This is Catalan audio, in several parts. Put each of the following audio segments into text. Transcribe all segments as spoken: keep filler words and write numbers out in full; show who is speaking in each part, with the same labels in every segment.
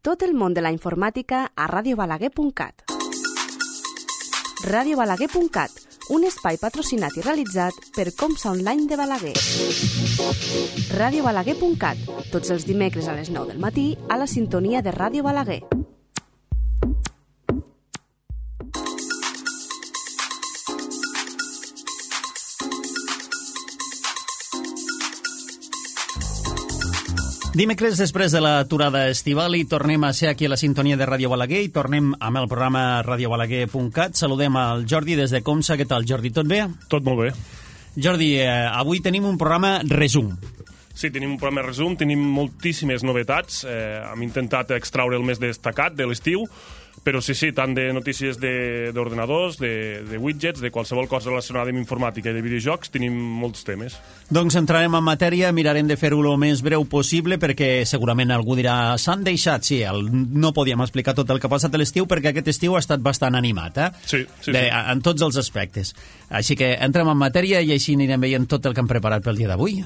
Speaker 1: tot el món de la informàtica a radio balaguer punt cat. radio balaguer punt cat, un espai patrocinat i realitzat per Comsa Online de Balaguer. radio balaguer punt cat, tots els dimecres a les nou del matí a la sintonia de Ràdio Balaguer.
Speaker 2: Dimecres, després de l'aturada estival, i tornem a ser aquí a la sintonia de Ràdio Balaguer i tornem amb el programa radio balaguer punt cat. Saludem al Jordi des de Comsa. Què tal, Jordi? Tot bé?
Speaker 3: Tot molt bé.
Speaker 2: Jordi, eh, avui tenim un programa resum.
Speaker 3: Sí, tenim un programa resum, tenim moltíssimes novetats. Eh, hem intentat extraure el més destacat de l'estiu, però sí, sí, tant de notícies d'ordenadors, de, de widgets, de qualsevol cosa relacionada amb informàtica i de videojocs, tenim molts temes.
Speaker 2: Doncs entrarem en matèria, mirarem de fer-ho el més breu possible, perquè segurament algú dirà, s'han deixat, sí, el, no podíem explicar tot el que ha passat a l'estiu, perquè aquest estiu ha estat bastant animat, eh?
Speaker 3: Sí, sí,
Speaker 2: de,
Speaker 3: sí.
Speaker 2: En tots els aspectes. Així que entrem en matèria i així anirem veient tot el que hem preparat pel dia d'avui.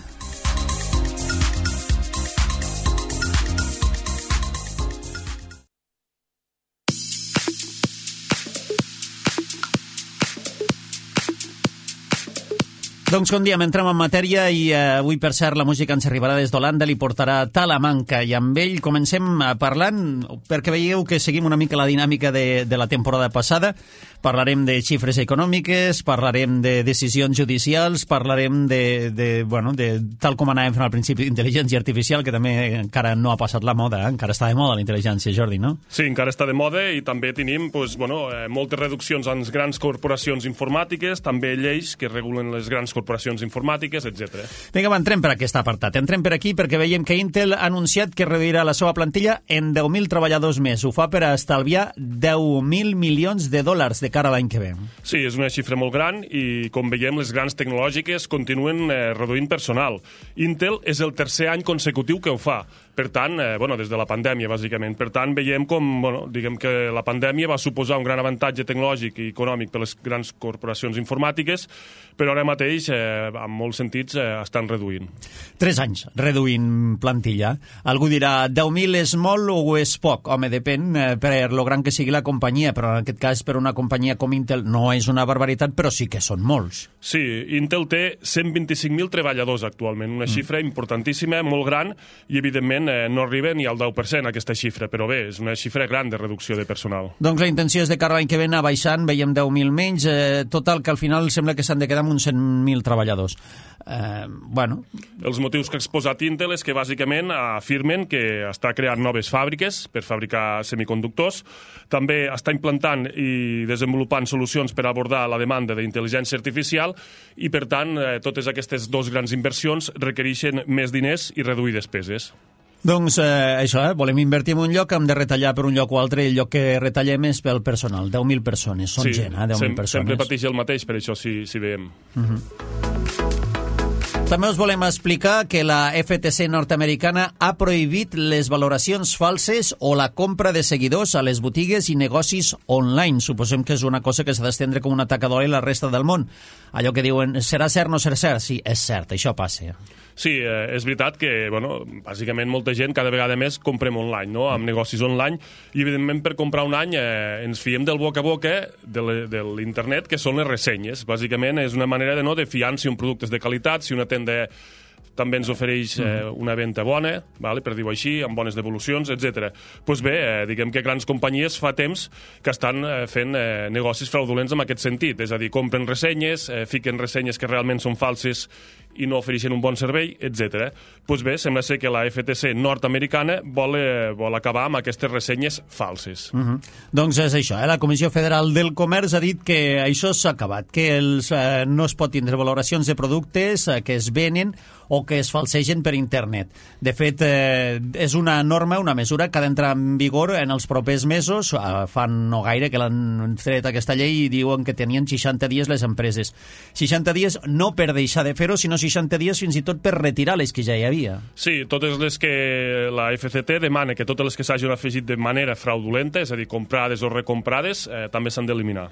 Speaker 2: Doncs, com diem, entrem en matèria i eh, avui, per cert, la música ens arribarà des d'Holanda, li portarà Talamanca, i amb ell comencem parlant, perquè veieu que seguim una mica la dinàmica de, de la temporada passada. Parlarem de xifres econòmiques, parlarem de decisions judicials, parlarem de, de, bueno, de tal com anàvem fent al principi, d'intel·ligència artificial, que també encara no ha passat la moda, eh? Encara està de moda la intel·ligència, Jordi, no?
Speaker 3: Sí, encara està de moda i també tenim pues, bueno, eh, moltes reduccions en les grans corporacions informàtiques, també lleis que regulen les grans corporacions informàtiques, etcètera.
Speaker 2: Vinga, va, entrem per aquest apartat. Entrem per aquí perquè veiem que Intel ha anunciat que reduirà la seva plantilla en deu mil treballadors més. Ho fa per a estalviar deu mil milions de dòlars de cara a l'any que ve.
Speaker 3: Sí, és una xifra molt gran i, com veiem, les grans tecnològiques continuen eh, reduint personal. Intel és el tercer any consecutiu que ho fa. Per tant, eh, bueno, des de la pandèmia, bàsicament. Per tant, veiem com, bueno, diguem que la pandèmia va suposar un gran avantatge tecnològic i econòmic per les grans corporacions informàtiques, però ara mateix, eh, en molts sentits, eh, estan reduint.
Speaker 2: Tres anys reduint plantilla. Algú dirà, deu mil és molt o és poc? Home, depèn eh, per lo gran que sigui la companyia, però en aquest cas, per una companyia com Intel, no és una barbaritat, però sí que són molts.
Speaker 3: Sí, Intel té cent vint-i-cinc mil treballadors actualment, una xifra mm. importantíssima, molt gran, i evidentment eh, no arriba ni al deu per cent aquesta xifra, però bé, és una xifra gran de reducció de personal.
Speaker 2: Doncs la intenció és de cara a l'any que ve anar baixant, veiem deu mil menys, eh, total que al final sembla que s'han de quedar amb uns cent mil treballadors. Eh, bueno.
Speaker 3: Els motius que ha exposat Intel és que bàsicament afirmen que està creant noves fàbriques per fabricar semiconductors, també està implantant i desenvolupant solucions per abordar la demanda d'intel·ligència artificial i, per tant, eh, totes aquestes dues grans inversions requereixen més diners i reduir despeses.
Speaker 2: Doncs eh, això, eh? volem invertir en un lloc, hem de retallar per un lloc o altre, i el lloc que retallem és pel personal. deu mil persones, són
Speaker 3: sí,
Speaker 2: gent, eh? deu mil
Speaker 3: sem
Speaker 2: persones.
Speaker 3: Sempre pateix el mateix, per això, si, si veiem.
Speaker 2: Uh-huh. També us volem explicar que la F T C nord-americana ha prohibit les valoracions falses o la compra de seguidors a les botigues i negocis online. Suposem que és una cosa que s'ha d'estendre com una tacadora i la resta del món. Allò que diuen, serà cert o no serà cert? Sí, és cert, això passa.
Speaker 3: Sí, eh, és veritat que, bueno, bàsicament molta gent cada vegada més comprem online, no?, amb negocis online, i evidentment per comprar un any eh, ens fiem del boca a boca de l'internet, que són les ressenyes. Bàsicament és una manera de no de fiar si un producte és de qualitat, si una tenda també ens ofereix eh, una venda bona, vale, per dir-ho així, amb bones devolucions, etcètera. Doncs pues bé, eh, diguem que grans companyies fa temps que estan eh, fent eh, negocis fraudulents en aquest sentit, és a dir, compren ressenyes, eh, fiquen ressenyes que realment són falses i no ofereixen un bon servei, etcètera. Doncs pues bé, sembla ser que la F T C nord-americana vol, eh, vol acabar amb aquestes ressenyes falses.
Speaker 2: Uh -huh. Doncs és això, eh? La Comissió Federal del Comerç ha dit que això s'ha acabat, que els, eh, no es pot tindre valoracions de productes eh, que es venen o que es falsegen per internet. De fet, eh, és una norma, una mesura que ha d'entrar en vigor en els propers mesos. Eh, fan no gaire que l'han tret aquesta llei i diuen que tenien seixanta dies les empreses. seixanta dies no per deixar de fer-ho, sinó seixanta dies fins i tot per retirar les que ja hi havia.
Speaker 3: Sí, totes les que la F C T demana que totes les que s'hagin afegit de manera fraudulenta, és a dir, comprades o recomprades, eh, també s'han d'eliminar.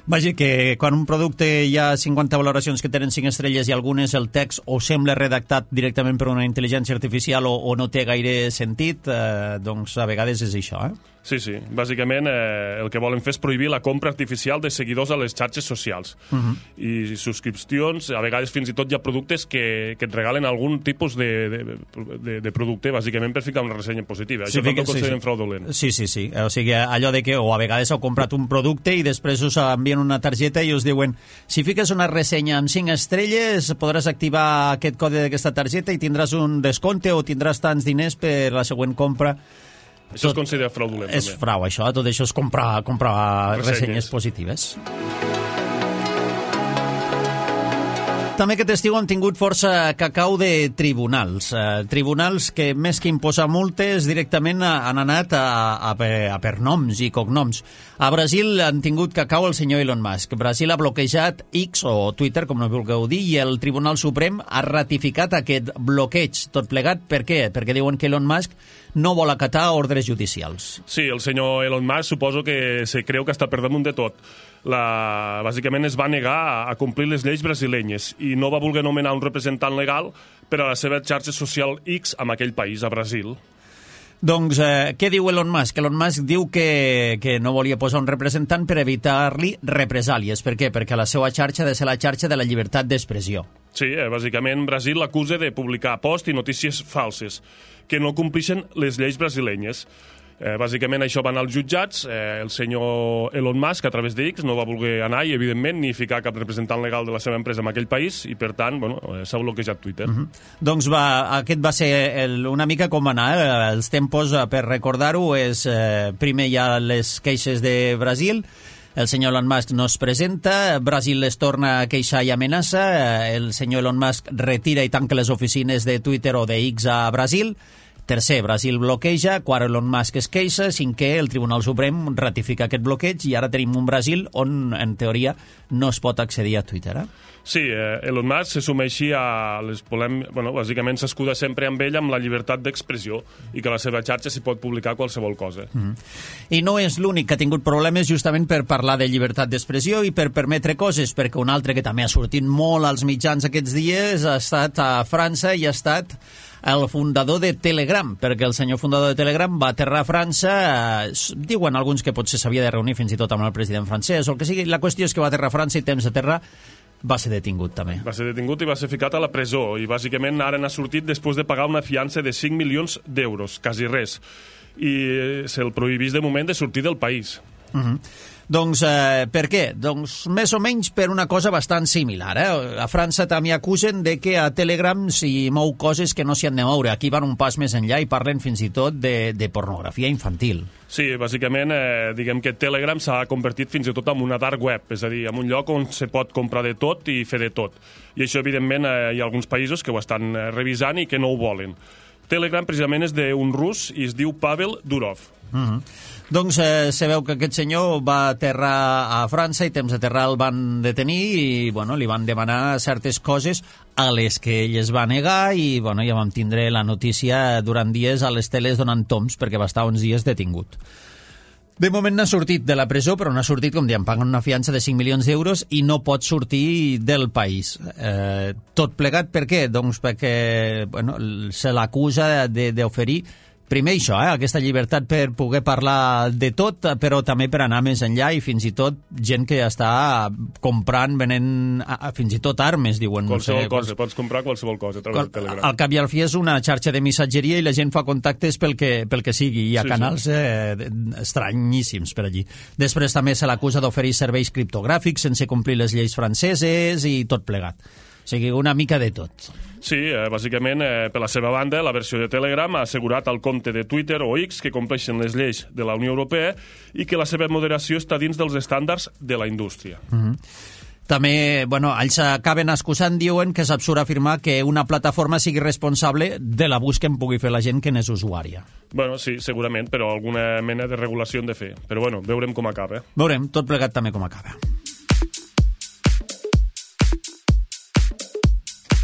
Speaker 2: Vaja, que quan un producte hi ha cinquanta valoracions que tenen cinc estrelles i algunes el text o sembla redactat directament per una intel·ligència artificial o, o no té gaire sentit, eh, doncs a vegades és això, eh?
Speaker 3: Sí, sí. Bàsicament, eh, el que volen fer és prohibir la compra artificial de seguidors a les xarxes socials. Uh-huh. I subscripcions, a vegades fins i tot hi ha productes que, que et regalen algun tipus de, de, de, de producte, bàsicament per ficar una ressenya positiva.
Speaker 2: Sí,
Speaker 3: Això també ho
Speaker 2: sí,
Speaker 3: consideren
Speaker 2: sí.
Speaker 3: fraudulent.
Speaker 2: Sí, sí, sí. O sigui, allò de que o a vegades heu comprat un producte i després us envien una targeta i us diuen si fiques una ressenya amb cinc estrelles podràs activar aquest codi d'aquesta targeta i tindràs un descompte o tindràs tants diners per la següent compra.
Speaker 3: Això tot es considera fraudulent.
Speaker 2: És
Speaker 3: també.
Speaker 2: frau, això. Tot això és comprar, comprar ressenyes. ressenyes positives. També aquest estiu han tingut força cacau de tribunals. Eh, tribunals que, més que imposar multes, directament han anat a, a, a per noms i cognoms. A Brasil han tingut cacau el senyor Elon Musk. Brasil ha bloquejat X, o Twitter, com no vulgueu dir, i el Tribunal Suprem ha ratificat aquest bloqueig. Tot plegat, per què? Perquè diuen que Elon Musk no vol acatar ordres judicials.
Speaker 3: Sí, el senyor Elon Musk suposo que se creu que està per damunt de tot. La, bàsicament es va negar a complir les lleis brasilenyes i no va voler nomenar un representant legal per a la seva xarxa social X en aquell país, a Brasil.
Speaker 2: Doncs, eh, què diu Elon Musk? Elon Musk diu que, que no volia posar un representant per evitar-li represàlies. Per què? Perquè la seva xarxa ha de ser la xarxa de la llibertat d'expressió.
Speaker 3: Sí, eh, bàsicament Brasil l'acusa de publicar posts i notícies falses que no complixen les lleis brasilenyes. Eh, bàsicament això van als jutjats, eh, el senyor Elon Musk a través de X no va voler anar i evidentment ni ficar cap representant legal de la seva empresa en aquell país i per tant bueno, eh, s'ha bloquejat Twitter.
Speaker 2: Uh-huh. Doncs va, aquest va ser el, una mica com va anar, eh? Els tempos eh, per recordar-ho és eh, primer hi ha les queixes de Brasil, el senyor Elon Musk no es presenta, Brasil les torna a queixar i amenaça, el senyor Elon Musk retira i tanca les oficines de Twitter o de X a Brasil. Tercer, Brasil bloqueja, quart, Elon Musk es queixa, cinquè, el Tribunal Suprem ratifica aquest bloqueig i ara tenim un Brasil on, en teoria, no es pot accedir a Twitter. Eh?
Speaker 3: Sí, eh, Elon Musk se sumeixi a les polèmiques... Bueno, bàsicament s'escuda sempre amb ell amb la llibertat d'expressió i que a la seva xarxa s'hi pot publicar qualsevol cosa.
Speaker 2: Mm-hmm. I no és l'únic que ha tingut problemes justament per parlar de llibertat d'expressió i per permetre coses, perquè un altre que també ha sortit molt als mitjans aquests dies ha estat a França i ha estat el fundador de Telegram, perquè el senyor fundador de Telegram va aterrar a França, eh, diuen alguns que potser s'havia de reunir fins i tot amb el president francès, o el que sigui. La qüestió és que va aterrar a França i temps d'aterrar va ser detingut també.
Speaker 3: Va ser detingut i va ser ficat a la presó i bàsicament ara n'ha sortit després de pagar una fiança de cinc milions d'euros, quasi res, i se'l prohibís de moment de sortir del país.
Speaker 2: Uh-huh. Doncs eh, per què? Doncs més o menys per una cosa bastant similar. Eh? A França també acusen de que a Telegram s'hi mou coses que no s'hi han de moure. Aquí van un pas més enllà i parlen fins i tot de, de pornografia infantil.
Speaker 3: Sí, bàsicament, eh, diguem que Telegram s'ha convertit fins i tot en una dark web, és a dir, en un lloc on se pot comprar de tot i fer de tot. I això, evidentment, eh, hi ha alguns països que ho estan eh, revisant i que no ho volen. Telegram, precisament, és d'un rus i es diu Pavel Durov.
Speaker 2: Uh-huh. Doncs eh, se veu que aquest senyor va aterrar a França i temps d'aterrar el van detenir i bueno, li van demanar certes coses a les que ell es va negar i bueno, ja vam tindre la notícia durant dies a les teles donant toms perquè va estar uns dies detingut. De moment n'ha sortit de la presó, però n'ha sortit, com diem, pagant una fiança de cinc milions d'euros i no pot sortir del país. Eh, tot plegat per què? Doncs perquè bueno, se l'acusa d'oferir primer això, eh, aquesta llibertat per poder parlar de tot, però també per anar més enllà i fins i tot gent que està comprant, venent fins i tot armes, diuen.
Speaker 3: Qualsevol
Speaker 2: no sé,
Speaker 3: cosa, pots comprar qualsevol cosa a través de Telegram.
Speaker 2: Al cap i al fi és una xarxa de missatgeria i la gent fa contactes pel que, pel que sigui. Hi ha sí, canals sí. Eh, estranyíssims per allí. Després també se l'acusa d'oferir serveis criptogràfics sense complir les lleis franceses i tot plegat. O sigui, una mica de tot.
Speaker 3: Sí, eh, bàsicament, eh, per la seva banda, la versió de Telegram ha assegurat al compte de Twitter o X que compleixen les lleis de la Unió Europea i que la seva moderació està dins dels estàndards de la indústria.
Speaker 2: Mm-hmm. També, bueno, ells acaben excusant, diuen que és absurd afirmar que una plataforma sigui responsable de l'abús que en pugui fer la gent que n'és usuària.
Speaker 3: Bueno, sí, segurament, però alguna mena de regulació han de fer. Però bueno, veurem com acaba.
Speaker 2: Veurem, tot plegat també com acaba.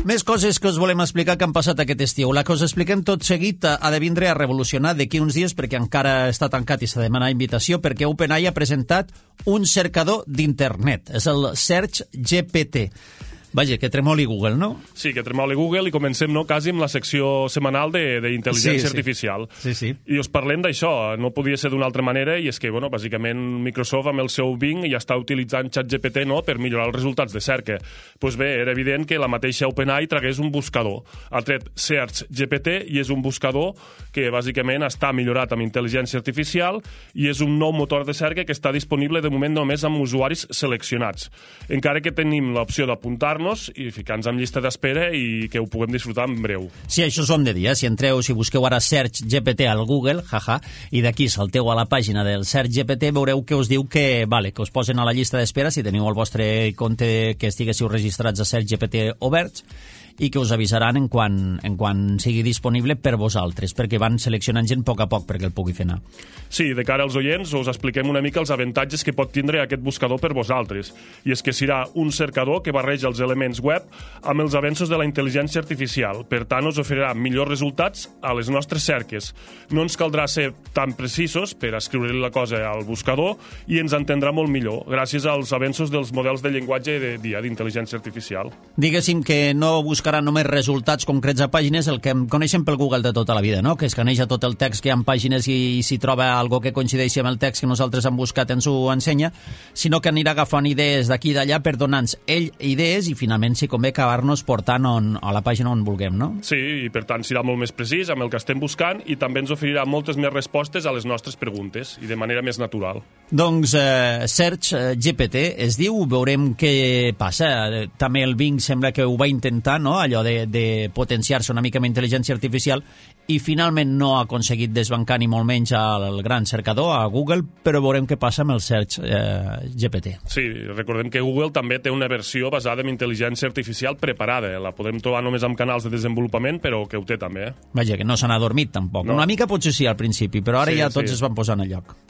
Speaker 2: Més coses que us volem explicar que han passat aquest estiu. La que us expliquem tot seguit ha de vindre a revolucionar d'aquí uns dies perquè encara està tancat i s'ha de demanar invitació perquè OpenAI ha presentat un cercador d'internet. És el Search G P T. Vaja, que tremoli Google, no?
Speaker 3: Sí, que tremoli Google i comencem, no?, quasi amb la secció setmanal d'intel·ligència
Speaker 2: sí, sí.
Speaker 3: artificial.
Speaker 2: Sí, sí.
Speaker 3: I us parlem d'això, no podia ser d'una altra manera, i és que, bueno, bàsicament Microsoft amb el seu Bing ja està utilitzant ChatGPT, no?, per millorar els resultats de cerca. Doncs pues bé, era evident que la mateixa OpenAI tragués un buscador. Ha tret Search G P T i és un buscador que bàsicament està millorat amb intel·ligència artificial i és un nou motor de cerca que està disponible de moment només amb usuaris seleccionats. Encara que tenim l'opció d'apuntar i ficar-nos en llista d'espera i que ho puguem disfrutar en breu.
Speaker 2: Sí, això us ho hem de dir, eh? Si entreu, si busqueu ara Search G P T al Google, jaja, i d'aquí salteu a la pàgina del Search G P T, veureu que us diu que, vale, que us posen a la llista d'espera si teniu el vostre compte que estiguéssiu registrats a Search G P T oberts i que us avisaran en quan, en quan sigui disponible per vosaltres, perquè van seleccionant gent a poc a poc perquè el pugui fer anar.
Speaker 3: Sí, de cara als oients us expliquem una mica els avantatges que pot tindre aquest buscador per vosaltres. I és que serà un cercador que barreja els elements web amb els avenços de la intel·ligència artificial. Per tant, us oferirà millors resultats a les nostres cerques. No ens caldrà ser tan precisos per escriure la cosa al buscador i ens entendrà molt millor, gràcies als avenços dels models de llenguatge de dia d'intel·ligència artificial.
Speaker 2: Diguéssim que no buscarà només resultats concrets a pàgines, el que coneixem pel Google de tota la vida, no? Que escaneja tot el text que hi ha en pàgines i, i si troba algo que coincideixi amb el text que nosaltres hem buscat ens ho ensenya, sinó que anirà agafant idees d'aquí i d'allà per donar-nos ell idees i finalment, si convé, acabar-nos portant on, a la pàgina on vulguem, no?
Speaker 3: Sí, i per tant serà molt més precís amb el que estem buscant i també ens oferirà moltes més respostes a les nostres preguntes i de manera més natural.
Speaker 2: Doncs eh, Search G P T es diu, veurem què passa. També el Bing sembla que ho va intentar, no?, allò de, de potenciar-se una mica amb intel·ligència artificial i finalment no ha aconseguit desbancar ni molt menys al gran cercador, a Google, però veurem què passa amb el Search eh, G P T.
Speaker 3: Sí, recordem que Google també té una versió basada en intel·ligència artificial preparada. La podem trobar només amb canals de desenvolupament, però que ho té també. Eh?
Speaker 2: Vaja, que no se n'ha dormit tampoc. No. Una mica potser sí al principi, però ara sí, ja tots sí. es van posant a lloc.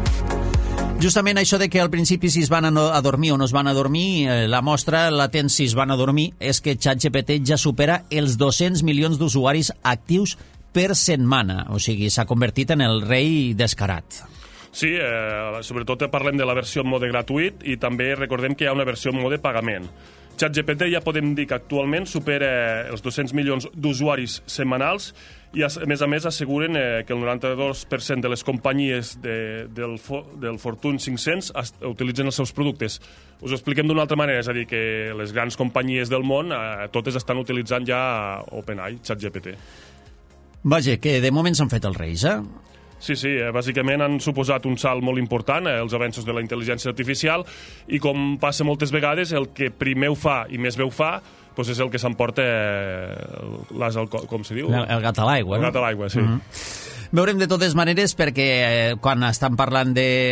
Speaker 2: Justament això de que al principi si es van a dormir o no es van a dormir, eh, la mostra latent si es van a dormir és que ChatGPT ja supera els dos-cents milions d'usuaris actius per setmana, o sigui, s'ha convertit en el rei descarat.
Speaker 3: Sí, eh, sobretot parlem de la versió en mode gratuït i també recordem que hi ha una versió en mode pagament. ChatGPT ja podem dir que actualment supera els dos-cents milions d'usuaris setmanals i, a més a més, asseguren eh, que el noranta-dos per cent de les companyies de, del, del Fortune cinc-cents utilitzen els seus productes. Us ho expliquem d'una altra manera, és a dir, que les grans companyies del món eh, totes estan utilitzant ja OpenAI, ChatGPT.
Speaker 2: Vaja, que de moment s'han fet els reis, eh?
Speaker 3: Sí, sí, eh, bàsicament han suposat un salt molt important, eh, els avenços de la intel·ligència artificial, i com passa moltes vegades, el que primer ho fa i més bé ho fa, doncs és el que s'emporta eh, l'as al co- com se diu?
Speaker 2: El, el gat a l'aigua,
Speaker 3: El
Speaker 2: no?
Speaker 3: gat a l'aigua, sí.
Speaker 2: Mm-hmm. Veurem de totes maneres perquè eh, quan estan parlant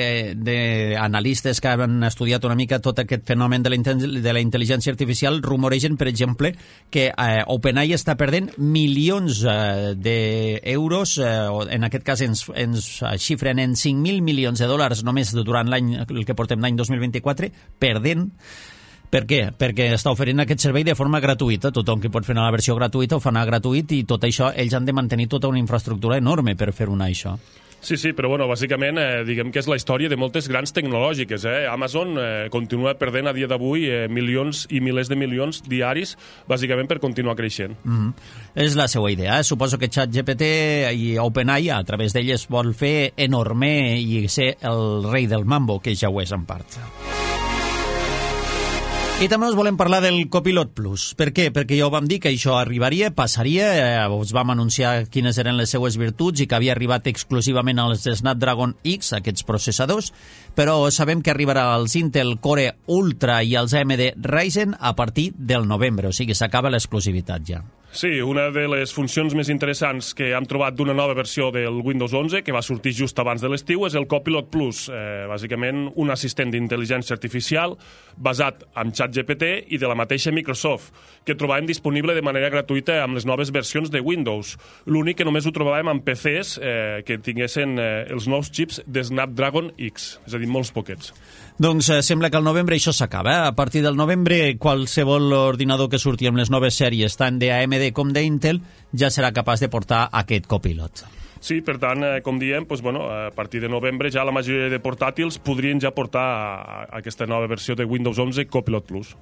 Speaker 2: d'analistes que han estudiat una mica tot aquest fenomen de la, de la intel·ligència artificial, rumoregen, per exemple, que eh, OpenAI està perdent milions eh, d'euros, eh, en aquest cas ens, ens xifren en cinc mil milions de dòlars només durant l'any, el que portem l'any dos mil vint-i-quatre, perdent. Per què? Perquè està oferint aquest servei de forma gratuïta. Tothom que pot fer la versió gratuïta ho fa anar gratuït i tot això ells han de mantenir tota una infraestructura enorme per fer una això.
Speaker 3: Sí, sí, però bueno, bàsicament eh, diguem que és la història de moltes grans tecnològiques. Eh? Amazon eh, continua perdent a dia d'avui eh, milions i milers de milions diaris, bàsicament per continuar creixent.
Speaker 2: Mm-hmm. És la seva idea. Eh? Suposo que ChatGPT i OpenAI a través d'elles vol fer enorme i ser el rei del mambo, que ja ho és en part. I també us volem parlar del Copilot Plus. Per què? Perquè ja ho vam dir que això arribaria, passaria, eh, us vam anunciar quines eren les seues virtuts i que havia arribat exclusivament als Snapdragon X, aquests processadors, però sabem que arribarà als Intel Core Ultra i als A M D Ryzen a partir del novembre, o sigui, s'acaba l'exclusivitat ja.
Speaker 3: Sí, una de les funcions més interessants que hem trobat d'una nova versió del Windows onze, que va sortir just abans de l'estiu, és el Copilot Plus, eh, bàsicament un assistent d'intel·ligència artificial basat en ChatGPT i de la mateixa Microsoft, que trobàvem disponible de manera gratuïta amb les noves versions de Windows. L'únic que només ho trobàvem en P Cs eh, que tinguessin eh, els nous xips de Snapdragon X, és a dir, molts poquets.
Speaker 2: Doncs eh, sembla que al novembre això s'acaba. Eh? A partir del novembre, qualsevol ordinador que surti amb les noves sèries, tant d'A M D com d'Intel, ja serà capaç de portar aquest Copilot.
Speaker 3: Sí, per tant, eh, com diem, doncs, bueno, a partir de novembre ja la majoria de portàtils podrien ja portar a, a aquesta nova versió de Windows onze Copilot Plus.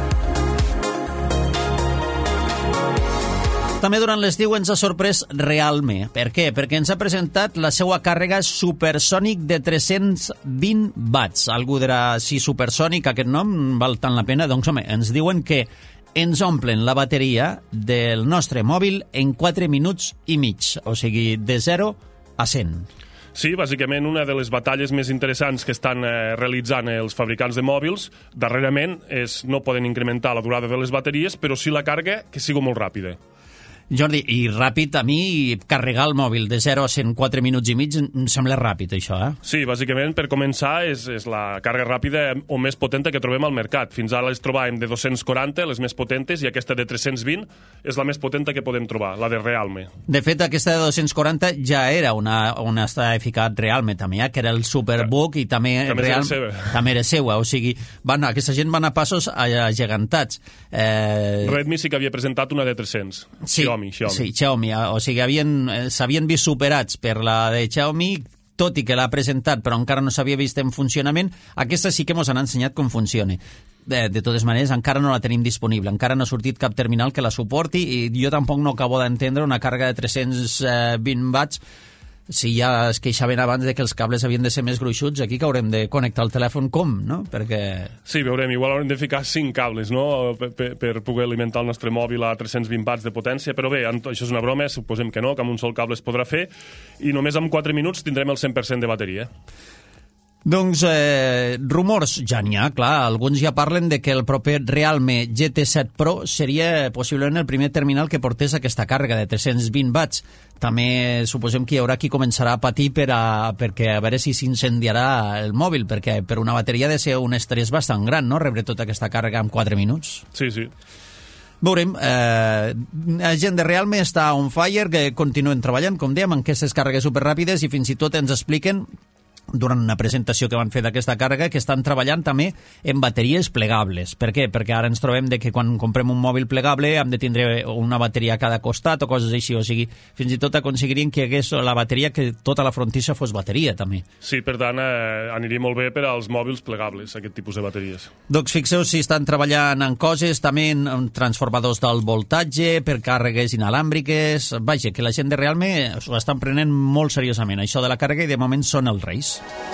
Speaker 2: També durant l'estiu ens ha sorprès Realme. Per què? Perquè ens ha presentat la seva càrrega supersònic de tres-cents vint watts. Algú dirà, si supersònic aquest nom val tant la pena? Doncs home, ens diuen que ens omplen la bateria del nostre mòbil en quatre minuts i mig, o sigui, de zero a cent.
Speaker 3: Sí, bàsicament una de les batalles més interessants que estan eh, realitzant els fabricants de mòbils darrerament és no poden incrementar la durada de les bateries, però sí la càrrega que sigui molt ràpida.
Speaker 2: Jordi, i ràpid, a mi carregar el mòbil de zero a cent quatre minuts i mig em sembla ràpid, això, eh?
Speaker 3: Sí, bàsicament, per començar, és, és la càrrega ràpida o més potenta que trobem al mercat. Fins ara les trobàvem de dos-cents quaranta, les més potentes, i aquesta de tres-cents vint és la més potenta que podem trobar, la de Realme.
Speaker 2: De fet, aquesta de dos-cents quaranta ja era una, una estava ficat Realme, també, eh? Que era el Superbook, i també,
Speaker 3: també,
Speaker 2: Real,
Speaker 3: seva.
Speaker 2: també era seua. O sigui, van, aquesta gent van a passos agegantats.
Speaker 3: Eh... Redmi sí que havia presentat una de tres-cents.
Speaker 2: Sí.
Speaker 3: Xiaomi, Xiaomi.
Speaker 2: Sí, Xiaomi, o sigui, s'havien vist superats per la de Xiaomi, tot i que l'ha presentat, però encara no s'havia vist en funcionament. Aquesta sí que ens han ensenyat com funciona. De, de totes maneres, encara no la tenim disponible, encara no ha sortit cap terminal que la suporti, i jo tampoc no acabo d'entendre una càrrega de tres-cents vint watts. Si ja es queixaven abans de que els cables havien de ser més gruixuts, aquí que haurem de connectar el telèfon com, no? Perquè...
Speaker 3: Sí, veurem, igual haurem de ficar cinc cables, no?, per, per, per poder alimentar el nostre mòbil a tres-cents vint watts de potència, però bé, això és una broma, suposem que no, que amb un sol cable es podrà fer, i només en quatre minuts tindrem el cent per cent de bateria.
Speaker 2: Doncs eh, rumors ja n'hi ha, clar, alguns ja parlen de que el proper Realme G T set Pro seria possiblement el primer terminal que portés aquesta càrrega de tres-cents vint watts. També suposem que hi haurà qui començarà a patir per a, perquè a veure si s'incendiarà el mòbil, perquè per una bateria ha de ser un estrès bastant gran, no?, rebre tota aquesta càrrega en quatre minuts.
Speaker 3: Sí, sí.
Speaker 2: Veurem, eh, la gent de Realme està on fire, que continuen treballant, com dèiem, en aquestes càrregues superràpides, i fins i tot ens expliquen durant una presentació que van fer d'aquesta càrrega que estan treballant també en bateries plegables. Per què? Perquè ara ens trobem de que quan comprem un mòbil plegable hem de tindre una bateria a cada costat o coses així, o sigui, fins i tot aconseguirien que hi hagués la bateria, que tota la frontissa fos bateria també.
Speaker 3: Sí, per tant, eh, aniria molt bé per als mòbils plegables, aquest tipus de bateries.
Speaker 2: Doncs fixeu si estan treballant en coses, també en transformadors del voltatge, per càrregues inalàmbriques. Vaja, que la gent de Realme s'ho estan prenent molt seriosament, això de la càrrega, i de moment són els reis.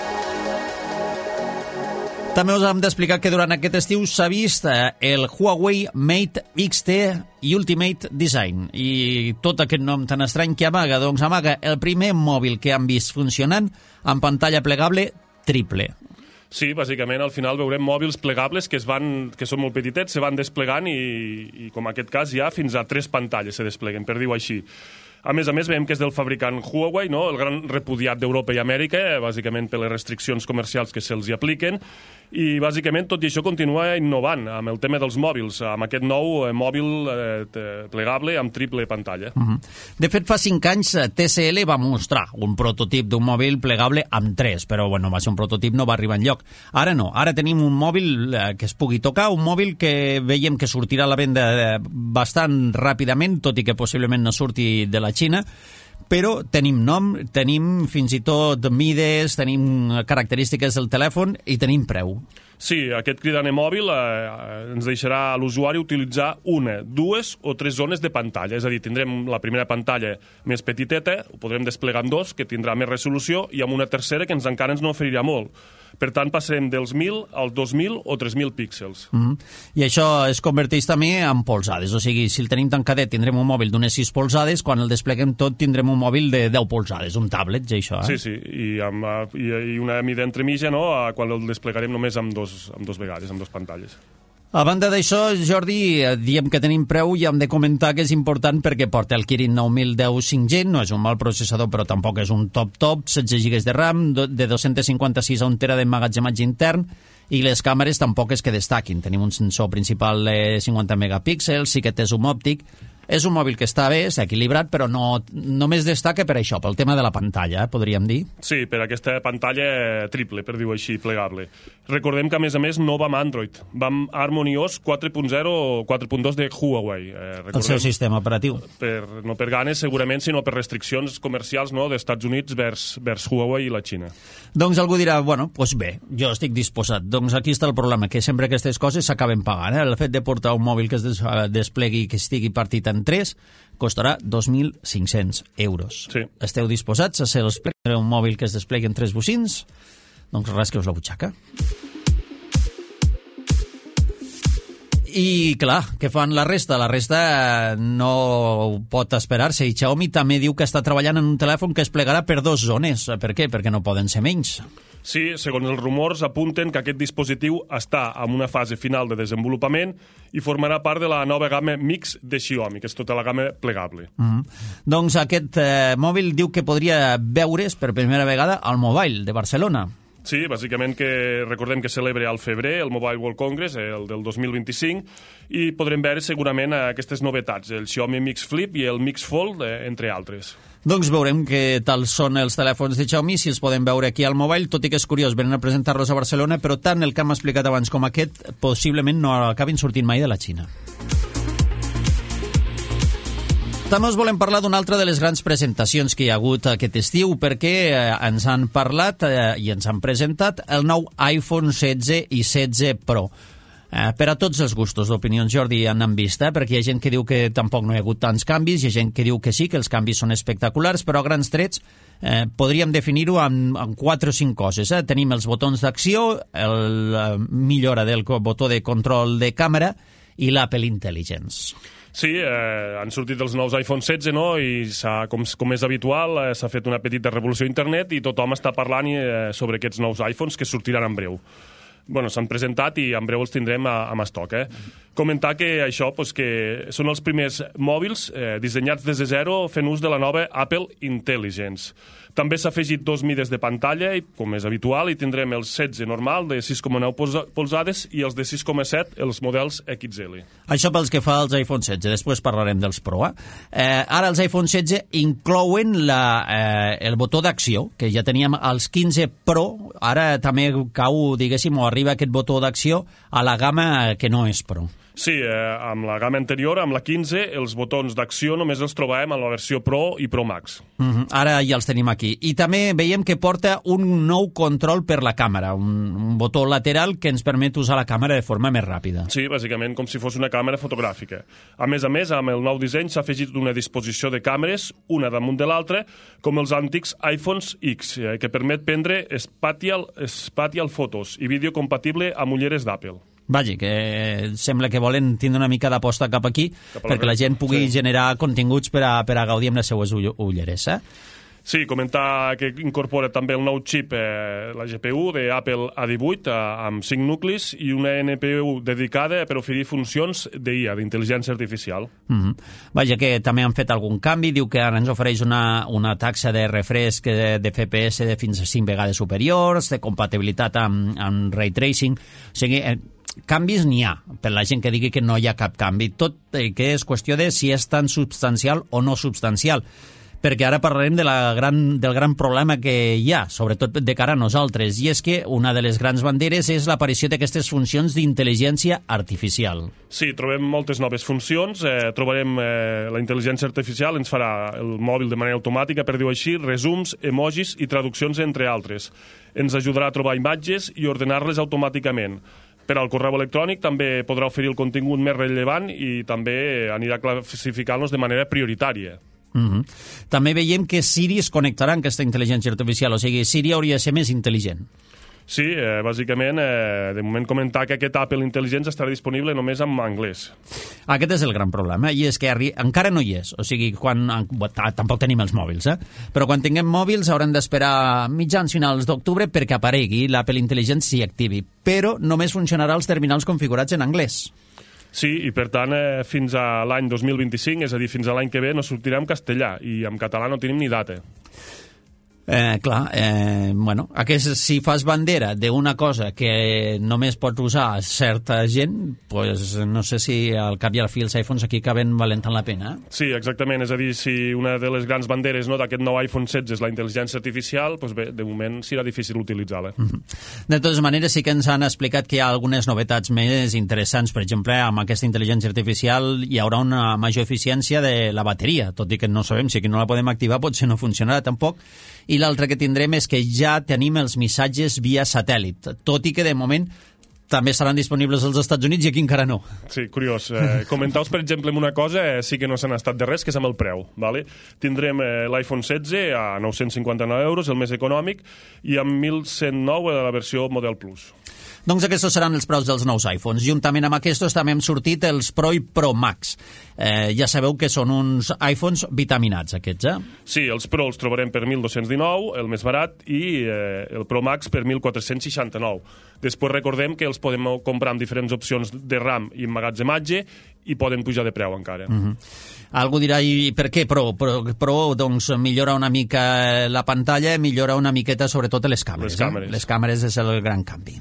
Speaker 2: També us hem d'explicar que durant aquest estiu s'ha vist el Huawei Mate X T i Ultimate Design, i tot aquest nom tan estrany que amaga, doncs amaga el primer mòbil que han vist funcionant amb pantalla plegable triple.
Speaker 3: Sí, bàsicament al final veurem mòbils plegables que, es van, que són molt petitets, se van desplegant i, i com en aquest cas ja fins a tres pantalles se despleguen, per dir-ho així. A més a més, veiem que és del fabricant Huawei, no?, el gran repudiat d'Europa i Amèrica, bàsicament per les restriccions comercials que se'ls hi apliquen, i bàsicament tot i això continua innovant amb el tema dels mòbils, amb aquest nou eh, mòbil eh, plegable amb triple pantalla.
Speaker 2: Uh-huh. De fet, fa cinc anys T C L va mostrar un prototip d'un mòbil plegable amb tres, però bueno, va ser un prototip, no va arribar enlloc. Ara no, ara tenim un mòbil eh, que es pugui tocar, un mòbil que veiem que sortirà a la venda eh, bastant ràpidament, tot i que possiblement no surti de la Xina, però tenim nom, tenim fins i tot mides, tenim característiques del telèfon i tenim preu.
Speaker 3: Sí, aquest cridaner mòbil eh, ens deixarà a l'usuari utilitzar una, dues o tres zones de pantalla. És a dir, tindrem la primera pantalla més petiteta, ho podrem desplegar en dos, que tindrà més resolució, i amb una tercera que ens encara ens n'oferirà molt. Per tant, passarem dels mil als dos mil o tres mil píxels.
Speaker 2: Mm-hmm. I això es converteix també en polzades. O sigui, si el tenim tancadet tindrem un mòbil d'unes sis polzades, quan el despleguem tot tindrem un mòbil de deu polzades, un tablet, i això. Eh?
Speaker 3: Sí, sí, i, amb, i, i una mida entremitja, no?, quan el desplegarem només amb dos, amb dos vegades, amb dos pantalles.
Speaker 2: A banda d'això, Jordi, diem que tenim preu i hem de comentar que és important perquè porta el Kirin nou mil deu cinc G, no és un mal processador però tampoc és un top-top, setze gigas de RAM, de dos-cents cinquanta-sis a un tera d'emmagatzematge intern, i les càmeres tampoc és que destaquin. Tenim un sensor principal de cinquanta megapíxels, sí que té zoom òptic. És un mòbil que està bé, està equilibrat, però no només destaca per això, pel tema de la pantalla, eh, podríem dir.
Speaker 3: Sí, per aquesta pantalla triple, per dir-ho així, plegable. Recordem que, a més a més, no va amb Android, va amb HarmonyOS quatre punt zero o quatre punt dos de Huawei. Eh,
Speaker 2: el seu sistema operatiu.
Speaker 3: Per, no per ganes, segurament, sinó per restriccions comercials, no?, dels Estats Units vers, vers Huawei i la Xina.
Speaker 2: Doncs algú dirà, bueno, doncs bé, jo estic disposat. Doncs aquí està el problema, que sempre aquestes coses s'acaben pagant. Eh? El fet de portar un mòbil que es des desplegui, que estigui partit en tres, costarà dos mil cinc-cents euros.
Speaker 3: Sí.
Speaker 2: Esteu disposats a ser un mòbil que es desplegui en tres bocins? Doncs rasqueu la butxaca. I, clar, què fan la resta? La resta no pot esperar-se. I Xiaomi també diu que està treballant en un telèfon que es plegarà per dos zones. Per què? Perquè no poden ser menys.
Speaker 3: Sí, segons els rumors, apunten que aquest dispositiu està en una fase final de desenvolupament i formarà part de la nova gamma Mix de Xiaomi, que és tota la gamma plegable.
Speaker 2: Mm-hmm. Doncs aquest eh, mòbil diu que podria veure's per primera vegada al Mobile de Barcelona.
Speaker 3: Sí, bàsicament que recordem que celebra al febrer el Mobile World Congress, el del dos mil vint-i-cinc, i podrem veure segurament aquestes novetats, el Xiaomi Mix Flip i el Mix Fold, entre altres.
Speaker 2: Doncs veurem què tal són els telèfons de Xiaomi, si els podem veure aquí al Mobile, tot i que és curiós, venen a presentar-los a Barcelona, però tant el que hem explicat abans com aquest possiblement no acabin sortint mai de la Xina. També us volem parlar d'una altra de les grans presentacions que hi ha hagut aquest estiu, perquè eh, ens han parlat eh, i ens han presentat el nou iPhone setze i setze Pro. Eh, per a tots els gustos d'opinions, Jordi, han vist, eh, perquè hi ha gent que diu que tampoc no hi ha hagut tants canvis, hi ha gent que diu que sí, que els canvis són espectaculars, però a grans trets eh, podríem definir-ho en, en quatre o cinc coses. Eh? Tenim els botons d'acció, la millora del botó de control de càmera i l'Apple Intelligence.
Speaker 3: Sí, eh, han sortit els nous iPhone setze, no?, i com, com és habitual, eh, s'ha fet una petita revolució a internet i tothom està parlant eh, sobre aquests nous iPhones que sortiran en breu. Bueno, s'han presentat i en breu els tindrem a, a estoc, eh? Comentar que això, pues, que són els primers mòbils eh, dissenyats des de zero fent ús de la nova Apple Intelligence. També s'ha afegit dos mides de pantalla, i, com és habitual, i tindrem el setze normal de sis coma nou polzades i els de sis coma set, els models X L.
Speaker 2: Això pels que fa els iPhone setze, després parlarem dels Pro. Eh? Eh, ara els iPhone setze inclouen la, eh, el botó d'acció, que ja teníem als quinze Pro, ara també cau, diguéssim, o arriba aquest botó d'acció a la gamma que no és Pro.
Speaker 3: Sí, eh, amb la gamma anterior, amb la quinze, els botons d'acció només els trobàvem en la versió Pro i Pro Max.
Speaker 2: Mm-hmm. Ara ja els tenim aquí. I també veiem que porta un nou control per la càmera, un, un botó lateral que ens permet usar la càmera de forma més ràpida.
Speaker 3: Sí, bàsicament com si fos una càmera fotogràfica. A més a més, amb el nou disseny s'ha afegit una disposició de càmeres, una damunt de l'altra, com els antics iPhones X, eh, que permet prendre spatial, spatial fotos i vídeo compatible amb ulleres d'Apple.
Speaker 2: Vaja, que sembla que volen tindre una mica d'aposta cap aquí cap perquè la gent pugui sí. generar continguts per a, per a gaudir amb les seues ulleres, eh?
Speaker 3: Sí, comentar que incorpora també el nou xip, eh, la G P U de Apple A divuit, eh, amb cinc nuclis i una N P U dedicada per oferir funcions d'I A, d'intel·ligència artificial.
Speaker 2: Mm-hmm. Vaja, que també han fet algun canvi, diu que ara ens ofereix una, una taxa de refresc de, de F P S de fins a cinc vegades superiors, de compatibilitat amb, amb ray tracing, o sigui... Eh, canvis n'hi ha, per la gent que digui que no hi ha cap canvi, tot eh, que és qüestió de si és tan substancial o no substancial, perquè ara parlarem de la gran, del gran problema que hi ha, sobretot de cara a nosaltres, i és que una de les grans banderes és l'aparició d'aquestes funcions d'intel·ligència artificial.
Speaker 3: Sí, trobem moltes noves funcions, eh, trobarem eh, la intel·ligència artificial, ens farà el mòbil de manera automàtica, per dir-ho així, resums, emojis i traduccions, entre altres. Ens ajudarà a trobar imatges i ordenar-les automàticament. Per al correu electrònic també podrà oferir el contingut més rellevant i també anirà classificant-los de manera prioritària.
Speaker 2: Mm-hmm. També veiem que Siri es connectarà amb aquesta intel·ligència artificial, o sigui, Siri hauria de ser més intel·ligent.
Speaker 3: Sí, eh, bàsicament, eh, de moment comentar que aquest Apple Intelligence estarà disponible només en anglès.
Speaker 2: Aquest és el gran problema, i és que arri... encara no hi és. O sigui, quan... tampoc tenim els mòbils, eh? Però quan tinguem mòbils haurem d'esperar mitjans finals d'octubre perquè aparegui l'Apple Intelligence s'hi activi. Però només funcionarà als terminals configurats en anglès.
Speaker 3: Sí, i per tant, eh, fins a l'any dos mil vint-i-cinc, és a dir, fins a l'any que ve, no sortirà en castellà, i en català no tenim ni data.
Speaker 2: Eh, clar, eh, bueno, aquest, si fas bandera d'una cosa que només pot usar certa gent, pues no sé si al cap i al fi els iPhones aquí acaben valentant la pena.
Speaker 3: Sí, exactament, és a dir, si una de les grans banderes, no, d'aquest nou iPhone setze és la intel·ligència artificial, pues bé, de moment serà difícil utilitzar-la.
Speaker 2: Mm-hmm. De totes maneres, sí que ens han explicat que hi ha algunes novetats més interessants. Per exemple, amb aquesta intel·ligència artificial hi haurà una major eficiència de la bateria, tot i que no sabem si aquí no la podem activar, potser no funcionarà tampoc. I l'altre que tindrem és que ja tenim els missatges via satèl·lit, tot i que de moment també seran disponibles als Estats Units i aquí encara no.
Speaker 3: Sí, curiós. Eh, Comentaos, per exemple, amb una cosa, eh, sí que no s'han estat de res, que és amb el preu. Vale? Tindrem eh, l'iPhone setze a nou-cents cinquanta-nou euros, el més econòmic, i amb mil cent nou a la versió Model Plus.
Speaker 2: Doncs aquests seran els preus dels nous iPhones. Juntament amb aquests també hem sortit els Pro i Pro Max. Eh, ja sabeu que són uns iPhones vitaminats, aquests, eh?
Speaker 3: Sí, els Pro els trobarem per mil dos-cents dinou, el més barat, i eh, el Pro Max per mil quatre-cents seixanta-nou. Després recordem que els podem comprar amb diferents opcions de RAM i emmagatzematge i poden pujar de preu encara.
Speaker 2: Mm-hmm. Algú dirà, i per què Pro? Pro, Pro doncs, millora una mica la pantalla, millora una miqueta sobretot les càmeres.
Speaker 3: Les càmeres.
Speaker 2: Eh? Les càmeres és el gran canvi.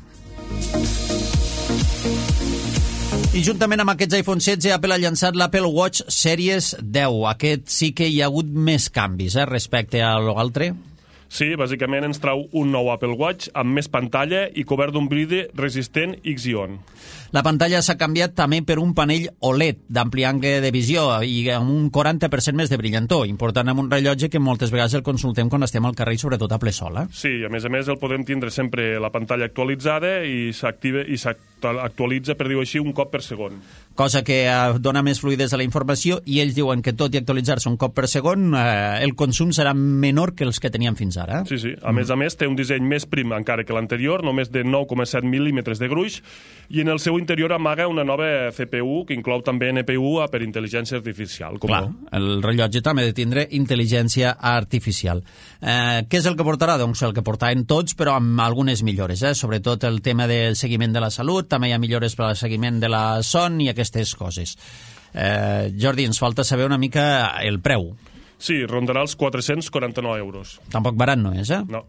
Speaker 2: I juntament amb aquests iPhone setze, Apple ha llançat l'Apple Watch Series deu. Aquest sí que hi ha hagut més canvis, eh, respecte a l'altre.
Speaker 3: Sí, bàsicament ens trau un nou Apple Watch amb més pantalla i cobert d'un vidre resistent X-Ion.
Speaker 2: La pantalla s'ha canviat també per un panell O L E D d'ampli angle de visió i amb un quaranta per cent més de brillantor, important amb un rellotge que moltes vegades el consultem quan estem al carrer i sobretot a ple sol. Eh?
Speaker 3: Sí, a més a més el podem tindre sempre la pantalla actualitzada i s'activa i s'actualitza, per dir-ho així, un cop per segon.
Speaker 2: Cosa que eh, dona més fluidesa a la informació i ells diuen que tot i actualitzar-se un cop per segon eh, el consum serà menor que els que teníem fins ara.
Speaker 3: Sí, sí. A mm. més a més té un disseny més prim encara que l'anterior, només de nou coma set mil·límetres de gruix, i en el seu interior amaga una nova C P U que inclou també N P U per intel·ligència artificial. Com
Speaker 2: Clar,
Speaker 3: no?
Speaker 2: El rellotge també ha de tindre intel·ligència artificial. Eh, què és el que portarà? Doncs el que portaven tots, però amb algunes millores, eh? Sobretot el tema del seguiment de la salut, també hi ha millores per al seguiment de la son i aquestes coses. Eh, Jordi, ens falta saber una mica el preu.
Speaker 3: Sí, rondarà els quatre-cents quaranta-nou euros.
Speaker 2: Tampoc barat no és, eh?
Speaker 3: No.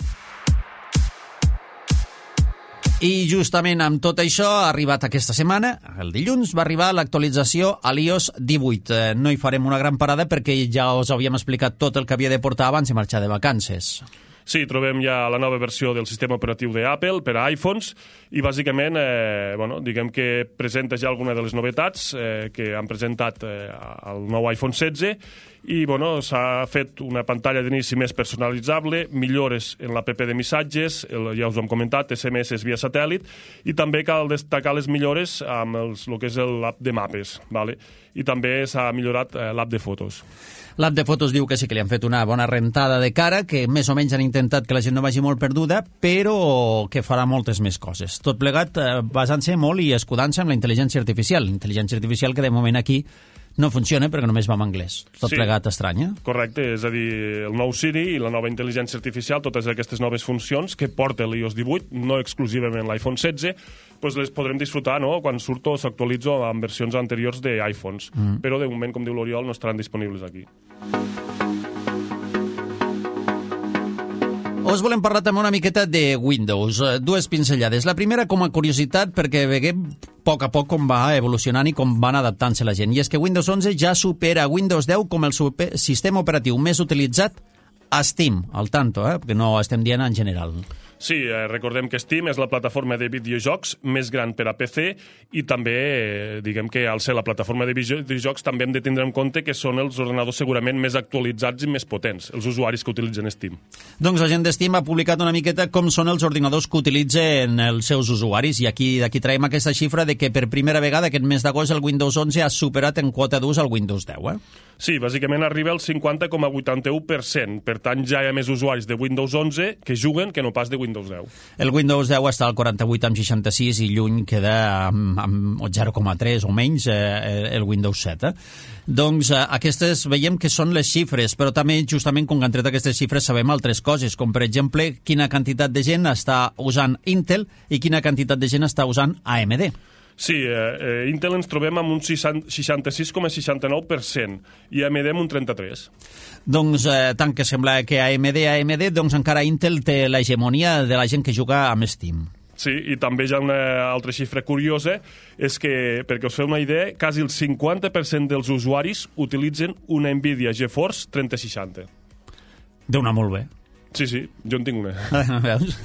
Speaker 2: I justament amb tot això ha arribat aquesta setmana, el dilluns, va arribar l'actualització a l'iOS divuit. Eh, no hi farem una gran parada perquè ja us havíem explicat tot el que havia de portar abans de marxar de vacances.
Speaker 3: Sí, trobem ja la nova versió del sistema operatiu d'Apple per a iPhones i bàsicament, eh, bueno, diguem que presenta ja alguna de les novetats eh, que han presentat eh, al nou iPhone setze i bueno, s'ha fet una pantalla d'inici més personalitzable, millores en l'app de missatges, el, ja us ho hem comentat, S M S via satèl·lit, i també cal destacar les millores amb els, el que és l'app de mapes, vale? I també s'ha millorat eh, l'app de fotos.
Speaker 2: L'app de fotos diu que sí que li han fet una bona rentada de cara, que més o menys han intentat que la gent no vagi molt perduda, però que farà moltes més coses. Tot plegat eh, basant-se molt i escudant-se en la intel·ligència artificial. Intel·ligència artificial que de moment aquí no funciona perquè només va en anglès. Tot
Speaker 3: sí,
Speaker 2: plegat estranya.
Speaker 3: Correcte, és a dir, el nou Siri i la nova intel·ligència artificial, totes aquestes noves funcions que porta l'iOS divuit, no exclusivament l'iPhone setze, doncs les podrem disfrutar, no?, quan surto o s'actualitzo en versions anteriors d'iPhones. Mm. Però de moment, com diu l'Oriol, no estaran disponibles aquí.
Speaker 2: Us volem parlar també una miqueta de Windows. Dues pinzellades. La primera com a curiositat perquè veiem a poc a poc com va evolucionant i com van adaptant-se la gent. I és que Windows onze ja supera Windows deu com el super sistema operatiu més utilitzat a Steam. Al tanto, eh? Perquè no estem dient en general.
Speaker 3: Sí, eh, recordem que Steam és la plataforma de videojocs més gran per a P C i també, eh, diguem que al ser la plataforma de videojocs també hem de tindre en compte que són els ordenadors segurament més actualitzats i més potents, els usuaris que utilitzen Steam.
Speaker 2: Doncs la gent de Steam ha publicat una miqueta com són els ordinadors que utilitzen els seus usuaris i aquí d'aquí traiem aquesta xifra de que per primera vegada aquest mes d'agost el Windows onze ha superat en quota d'ús el Windows deu, eh?
Speaker 3: Sí, bàsicament arriba al cinquanta coma vuitanta-u per cent, per tant ja hi ha més usuaris de Windows onze que juguen que no pas de Windows Windows deu.
Speaker 2: El Windows deu està al quaranta-vuit amb seixanta-sis i lluny queda amb, amb zero coma tres o menys eh, el Windows set. Eh? Doncs eh, aquestes veiem que són les xifres, però també justament com que han tret aquestes xifres sabem altres coses, com per exemple quina quantitat de gent està usant Intel i quina quantitat de gent està usant A M D.
Speaker 3: Sí, eh, Intel ens trobem amb un seixanta-sis coma seixanta-nou per cent i A M D amb un trenta-tres per cent.
Speaker 2: Doncs eh, tant que sembla que A M D, A M D, doncs encara Intel té l'hegemonia de la gent que juga amb Steam.
Speaker 3: Sí, i també hi ha una altra xifra curiosa, és que, perquè us feu una idea, quasi el cinquanta per cent dels usuaris utilitzen una Nvidia GeForce trenta seixanta.
Speaker 2: Déu-n'hi molt bé.
Speaker 3: Sí, sí, jo en tinc una.
Speaker 2: Veus?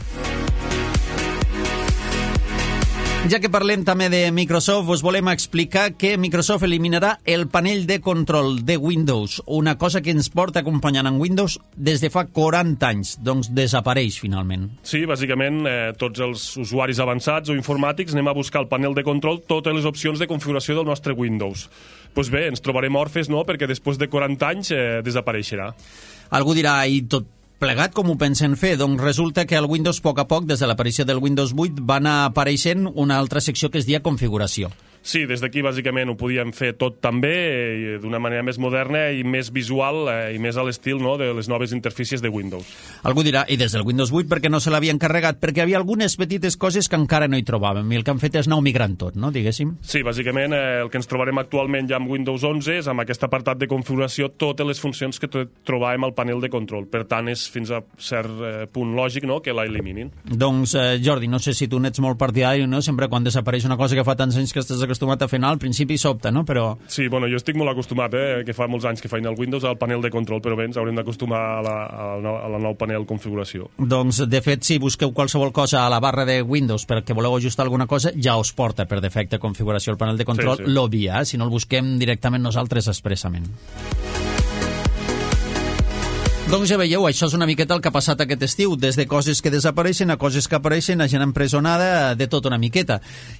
Speaker 2: Ja que parlem també de Microsoft, us volem explicar que Microsoft eliminarà el panell de control de Windows, una cosa que ens porta acompanyant en Windows des de fa quaranta anys, doncs desapareix finalment.
Speaker 3: Sí, bàsicament eh, tots els usuaris avançats o informàtics anem a buscar al panel de control totes les opcions de configuració del nostre Windows. Doncs pues bé, ens trobarem orfes, no?, perquè després de quaranta anys eh, desapareixerà.
Speaker 2: Algú dirà, i tot plegat com ho pensen fer? Doncs resulta que el Windows, a poc a poc, des de l'aparició del Windows vuit, va anar apareixent una altra secció que es deia configuració.
Speaker 3: Sí, des d'aquí bàsicament ho podíem fer tot també eh, d'una manera més moderna i més visual eh, i més a l'estil, no?, de les noves interfícies de Windows.
Speaker 2: Algú dirà, i des del Windows vuit perquè no se l'havien carregat? Perquè hi havia algunes petites coses que encara no hi trobàvem i el que han fet és anar migrant tot, no?, diguéssim.
Speaker 3: Sí, bàsicament eh, el que ens trobarem actualment ja amb Windows onze és amb aquest apartat de configuració totes les funcions que trobàvem al panel de control. Per tant, és fins a cert eh, punt lògic, no?, que la eliminin.
Speaker 2: Doncs, eh, Jordi, no sé si tu n'ets molt partidari, no?, sempre quan desapareix una cosa que fa tants anys que estàs acostumat a fer anar, al principi sobta, no?, però...
Speaker 3: Sí, bueno, jo estic molt acostumat, eh, que fa molts anys que feina el Windows al panel de control, però bé, ens haurem d'acostumar a, la, a, la, a la nou panel configuració.
Speaker 2: Doncs, de fet, si busqueu qualsevol cosa a la barra de Windows perquè voleu ajustar alguna cosa, ja us porta per defecte configuració al panel de control, sí, sí. L'obvia, eh? Si no el busquem directament nosaltres expressament. Doncs ja veieu, això és una miqueta el que ha passat aquest estiu, des de coses que desapareixen a coses que apareixen, a gent empresonada, de tot una miqueta.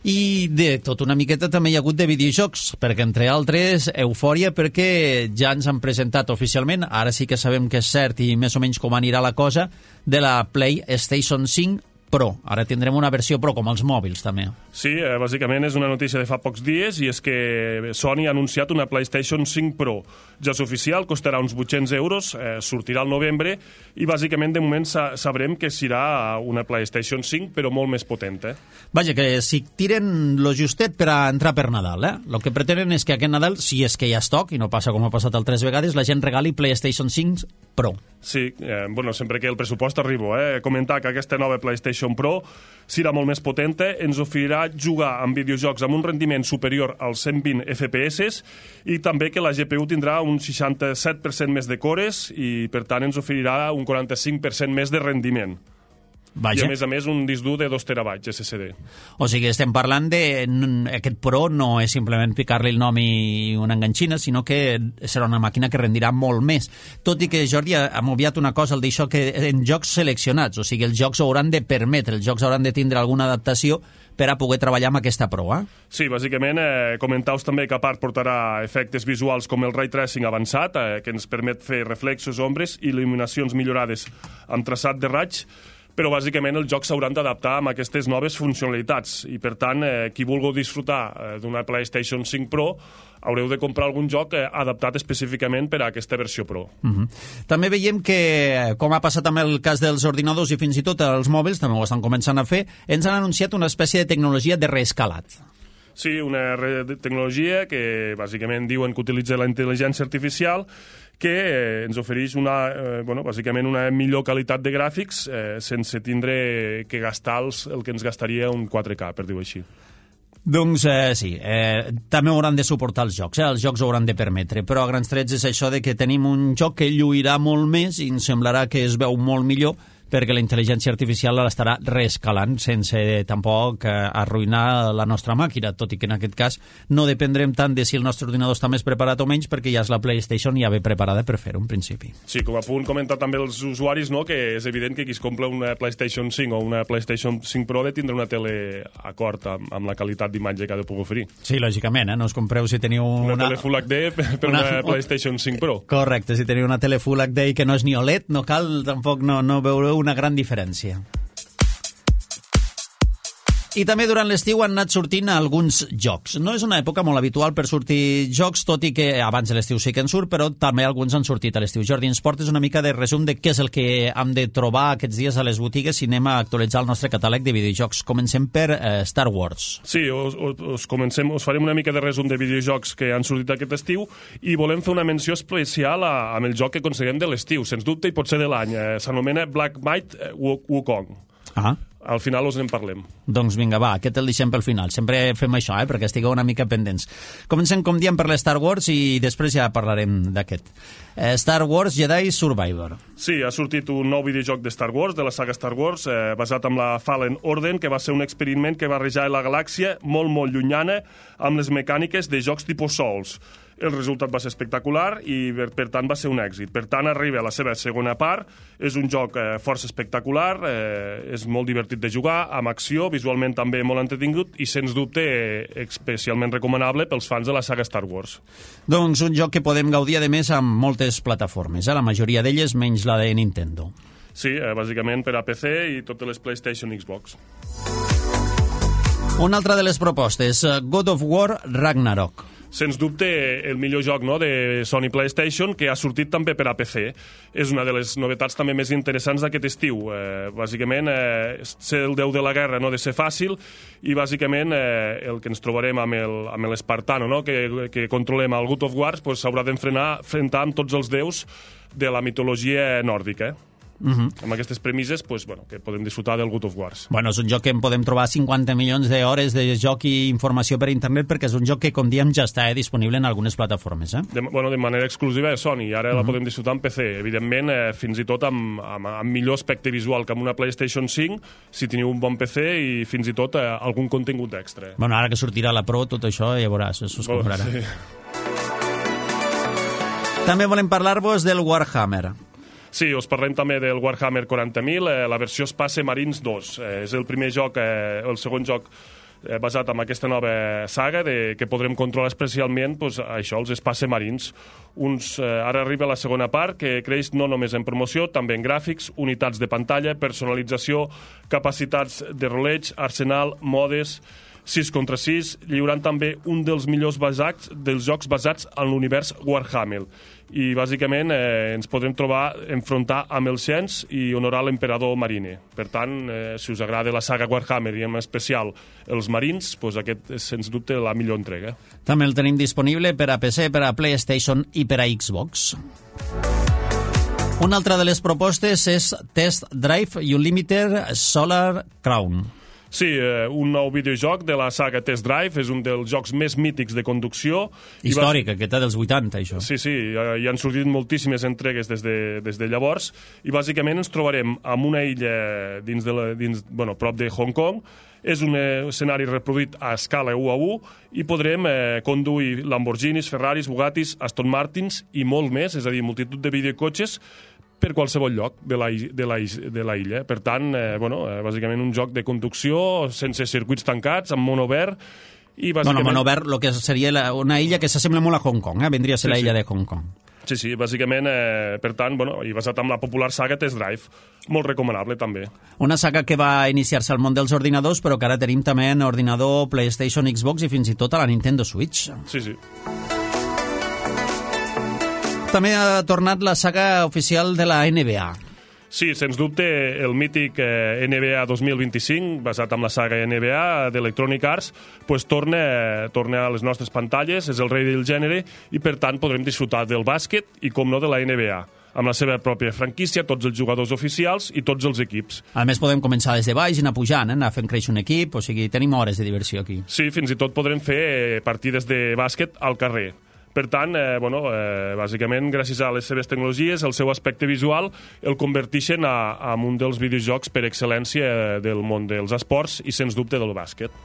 Speaker 2: I de tot una miqueta també hi ha hagut de videojocs, perquè entre altres, eufòria, perquè ja ens han presentat oficialment, ara sí que sabem que és cert i més o menys com anirà la cosa, de la PlayStation cinc Pro. Ara tindrem una versió Pro, com els mòbils, també.
Speaker 3: Sí, eh, bàsicament és una notícia de fa pocs dies i és que Sony ha anunciat una PlayStation cinc Pro. Ja és oficial, costarà uns vuit-cents euros, eh, sortirà al novembre i bàsicament de moment sa sabrem que serà una PlayStation cinc però molt més potent. Eh?
Speaker 2: Vaja, que si tiren lo justet per a entrar per Nadal, eh? El que pretenen és que aquest Nadal, si és que hi ha estoc, i no passa com ha passat altres vegades, la gent regali PlayStation cinc Pro.
Speaker 3: Sí, eh, bueno, sempre que el pressupost arribo, eh? Comentar que aquesta nova PlayStation Pro serà molt més potenta, ens oferirà jugar amb videojocs amb un rendiment superior als cent vint F P S i també que la G P U tindrà un seixanta-set per cent més de cores i, per tant, ens oferirà un quaranta-cinc per cent més de rendiment.
Speaker 2: Vaja.
Speaker 3: I, a més a més, un disc dur de dos terabytes S S D.
Speaker 2: O sigui, estem parlant de... Aquest Pro no és simplement picar-li el nom i una enganxina, sinó que serà una màquina que rendirà molt més. Tot i que, Jordi, hem obviat una cosa, el d'això que en jocs seleccionats, o sigui, els jocs hauran de permetre, els jocs hauran de tindre alguna adaptació per a poder treballar amb aquesta Pro, eh?
Speaker 3: Sí, bàsicament, eh, comentau també que a part portarà efectes visuals com el ray tracing avançat, eh, que ens permet fer reflexos, ombres i il·luminacions millorades amb traçat de raig, però bàsicament els jocs s'hauran d'adaptar amb aquestes noves funcionalitats i, per tant, eh, qui vulgui disfrutar eh, d'una PlayStation cinc Pro haureu de comprar algun joc eh, adaptat específicament per a aquesta versió Pro.
Speaker 2: Uh-huh. També veiem que, com ha passat amb el cas dels ordinadors i fins i tot els mòbils, també ho estan començant a fer, ens han anunciat una espècie de tecnologia de reescalat.
Speaker 3: Sí, una tecnologia que bàsicament diuen que utilitza la intel·ligència artificial que eh, ens ofereix una, eh, bueno, bàsicament una millor qualitat de gràfics eh, sense tindre que gastar els, el que ens gastaria un quatre K, per dir-ho així.
Speaker 2: Doncs eh, sí, eh, també hauran de suportar els jocs, eh? Els jocs hauran de permetre, però a grans trets és això de que tenim un joc que lluirà molt més i ens semblarà que es veu molt millor perquè la intel·ligència artificial l'estarà reescalant sense tampoc eh, arruïnar la nostra màquina, tot i que en aquest cas no dependrem tant de si el nostre ordinador està més preparat o menys, perquè ja és la PlayStation ja ve preparada per fer-ho en principi.
Speaker 3: Sí, com a punt comentar també els usuaris, no?, que és evident que qui es compra una PlayStation cinc o una PlayStation cinc Pro ha de tindre una tele acord amb, amb la qualitat d'imatge que ha de poder oferir.
Speaker 2: Sí, lògicament, eh? No us compreu si teniu una...
Speaker 3: Una tele Full H D per una, una PlayStation cinc Pro.
Speaker 2: Correcte, si teniu una tele Full H D que no és ni O L E D, no cal tampoc no, no veureu una gran diferència. I també durant l'estiu han anat sortint alguns jocs. No és una època molt habitual per sortir jocs, tot i que abans de l'estiu sí que en surt, però també alguns han sortit a l'estiu. Jordi, ens portes una mica de resum de què és el que hem de trobar aquests dies a les botigues si anem a actualitzar el nostre catàleg de videojocs. Comencem per eh, Star Wars.
Speaker 3: Sí, us, us, comencem, us farem una mica de resum de videojocs que han sortit aquest estiu i volem fer una menció especial a, amb el joc que considerem de l'estiu, sens dubte, i potser de l'any. Eh, S'anomena Black Myth Wukong.
Speaker 2: Ah.
Speaker 3: Al final us en parlem.
Speaker 2: Doncs vinga, va, aquest el deixem pel final. Sempre fem això, eh, perquè estigueu una mica pendents. Comencem, com diem, per l'Star Wars i després ja parlarem d'aquest. Eh, Star Wars Jedi Survivor.
Speaker 3: Sí, ha sortit un nou videojoc de Star Wars, de la saga Star Wars, eh, basat en la Fallen Order, que va ser un experiment que va barrejar la galàxia molt, molt llunyana amb les mecàniques de jocs tipus Souls. El resultat va ser espectacular i, per, per tant, va ser un èxit. Per tant, arriba a la seva segona part. És un joc eh, força espectacular, eh, és molt divertit de jugar, amb acció, visualment també molt entretingut i, sens dubte, eh, especialment recomanable pels fans de la saga Star Wars.
Speaker 2: Doncs un joc que podem gaudir, a més, amb moltes plataformes, eh? La majoria d'elles menys la de Nintendo.
Speaker 3: Sí, eh, bàsicament per a P C i totes les PlayStation i Xbox.
Speaker 2: Una altra de les propostes, God of War Ragnarok.
Speaker 3: Sens dubte, el millor joc, no?, de Sony PlayStation, que ha sortit també per a P C. És una de les novetats també més interessants d'aquest estiu. Eh, bàsicament, eh, ser el déu de la guerra no ha de ser fàcil i, bàsicament, eh, el que ens trobarem amb l'Espartano, no?, que, que controlem el God of War, pues, s'haurà d'enfrontar amb tots els déus de la mitologia nòrdica. Eh? Uh-huh. Amb aquestes premisses, pues, bueno, que podem disfrutar del God of Wars.
Speaker 2: Bueno, és un joc que en podem trobar cinquanta milions d'hores de joc i informació per internet, perquè és un joc que, com diem, ja està eh, disponible en algunes plataformes. Eh?
Speaker 3: De, bueno, de manera exclusiva de Sony, i ara uh-huh. la podem disfrutar en P C. Evidentment, eh, fins i tot amb, amb, amb millor aspecte visual que amb una PlayStation cinc, si teniu un bon P C i fins i tot eh, algun contingut extra.
Speaker 2: Bueno, ara que sortirà la Pro, tot això, ja veuràs, això es comprarà. Oh, sí. També volem parlar-vos del Warhammer.
Speaker 3: Sí, us parlem també del Warhammer quaranta mil, eh, la versió Space Marines dos. Eh, és el primer joc, eh, el segon joc eh, basat en aquesta nova saga de, que podrem controlar especialment pues, això, els Space Marines. Uns, eh, ara arriba la segona part, que creix no només en promoció, també en gràfics, unitats de pantalla, personalització, capacitats de roleig, arsenal, modes, sis contra sis, lliurant també un dels millors basats dels jocs basats en l'univers Warhammer. I, bàsicament, eh, ens podrem trobar, enfrontar amb els Xens i honorar l'emperador Marine. Per tant, eh, si us agrada la saga Warhammer i en especial els Marines, pues aquest és, sens dubte, la millor entrega.
Speaker 2: També el tenim disponible per a P C, per a PlayStation i per a Xbox. Una altra de les propostes és Test Drive Unlimited Solar Crown.
Speaker 3: Sí, eh, un nou videojoc de la saga Test Drive, és un dels jocs més mítics de conducció.
Speaker 2: Històric, va... aquest dels vuitanta, això.
Speaker 3: Sí, sí, hi han sortit moltíssimes entregues des de, des de llavors, i bàsicament ens trobarem en una illa dins de la, dins, bueno, prop de Hong Kong. És un escenari reproduït a escala u a u i podrem eh, conduir Lamborghinis, Ferraris, Bugattis, Aston Martins i molt més, és a dir, multitud de videocotxes per qualsevol lloc de la, de la, de la illa. Per tant, eh, bueno, eh, bàsicament un joc de conducció sense circuits tancats, amb món obert. I bàsicament...
Speaker 2: Bueno, món obert, el que seria la, una illa que s'assembla molt a Hong Kong, eh? Vendria a ser sí, la illa sí. de Hong Kong.
Speaker 3: Sí, sí, bàsicament, eh, per tant, bueno, i basat en la popular saga Test Drive, molt recomanable també.
Speaker 2: Una saga que va iniciar-se al món dels ordinadors, però que ara tenim també en ordinador, PlayStation, Xbox i fins i tot a la Nintendo Switch.
Speaker 3: Sí, sí.
Speaker 2: També ha tornat la saga oficial de la N B A.
Speaker 3: Sí, sens dubte, el mític eh, N B A dos mil vint-i-cinc, basat en la saga N B A d'Electronic Arts, pues torna, torna a les nostres pantalles, és el rei del gènere, i per tant podrem disfrutar del bàsquet i, com no, de la N B A, amb la seva pròpia franquícia, tots els jugadors oficials i tots els equips.
Speaker 2: A més, podem començar des de baix i anar pujant, eh? anar fent créixer un equip, o sigui, tenim hores de diversió aquí.
Speaker 3: Sí, fins i tot podrem fer partides de bàsquet al carrer. Per tant, eh, bueno, eh, bàsicament, gràcies a les seves tecnologies, el seu aspecte visual el converteixen a, a un dels videojocs per excel·lència del món dels esports i, sens dubte, del bàsquet.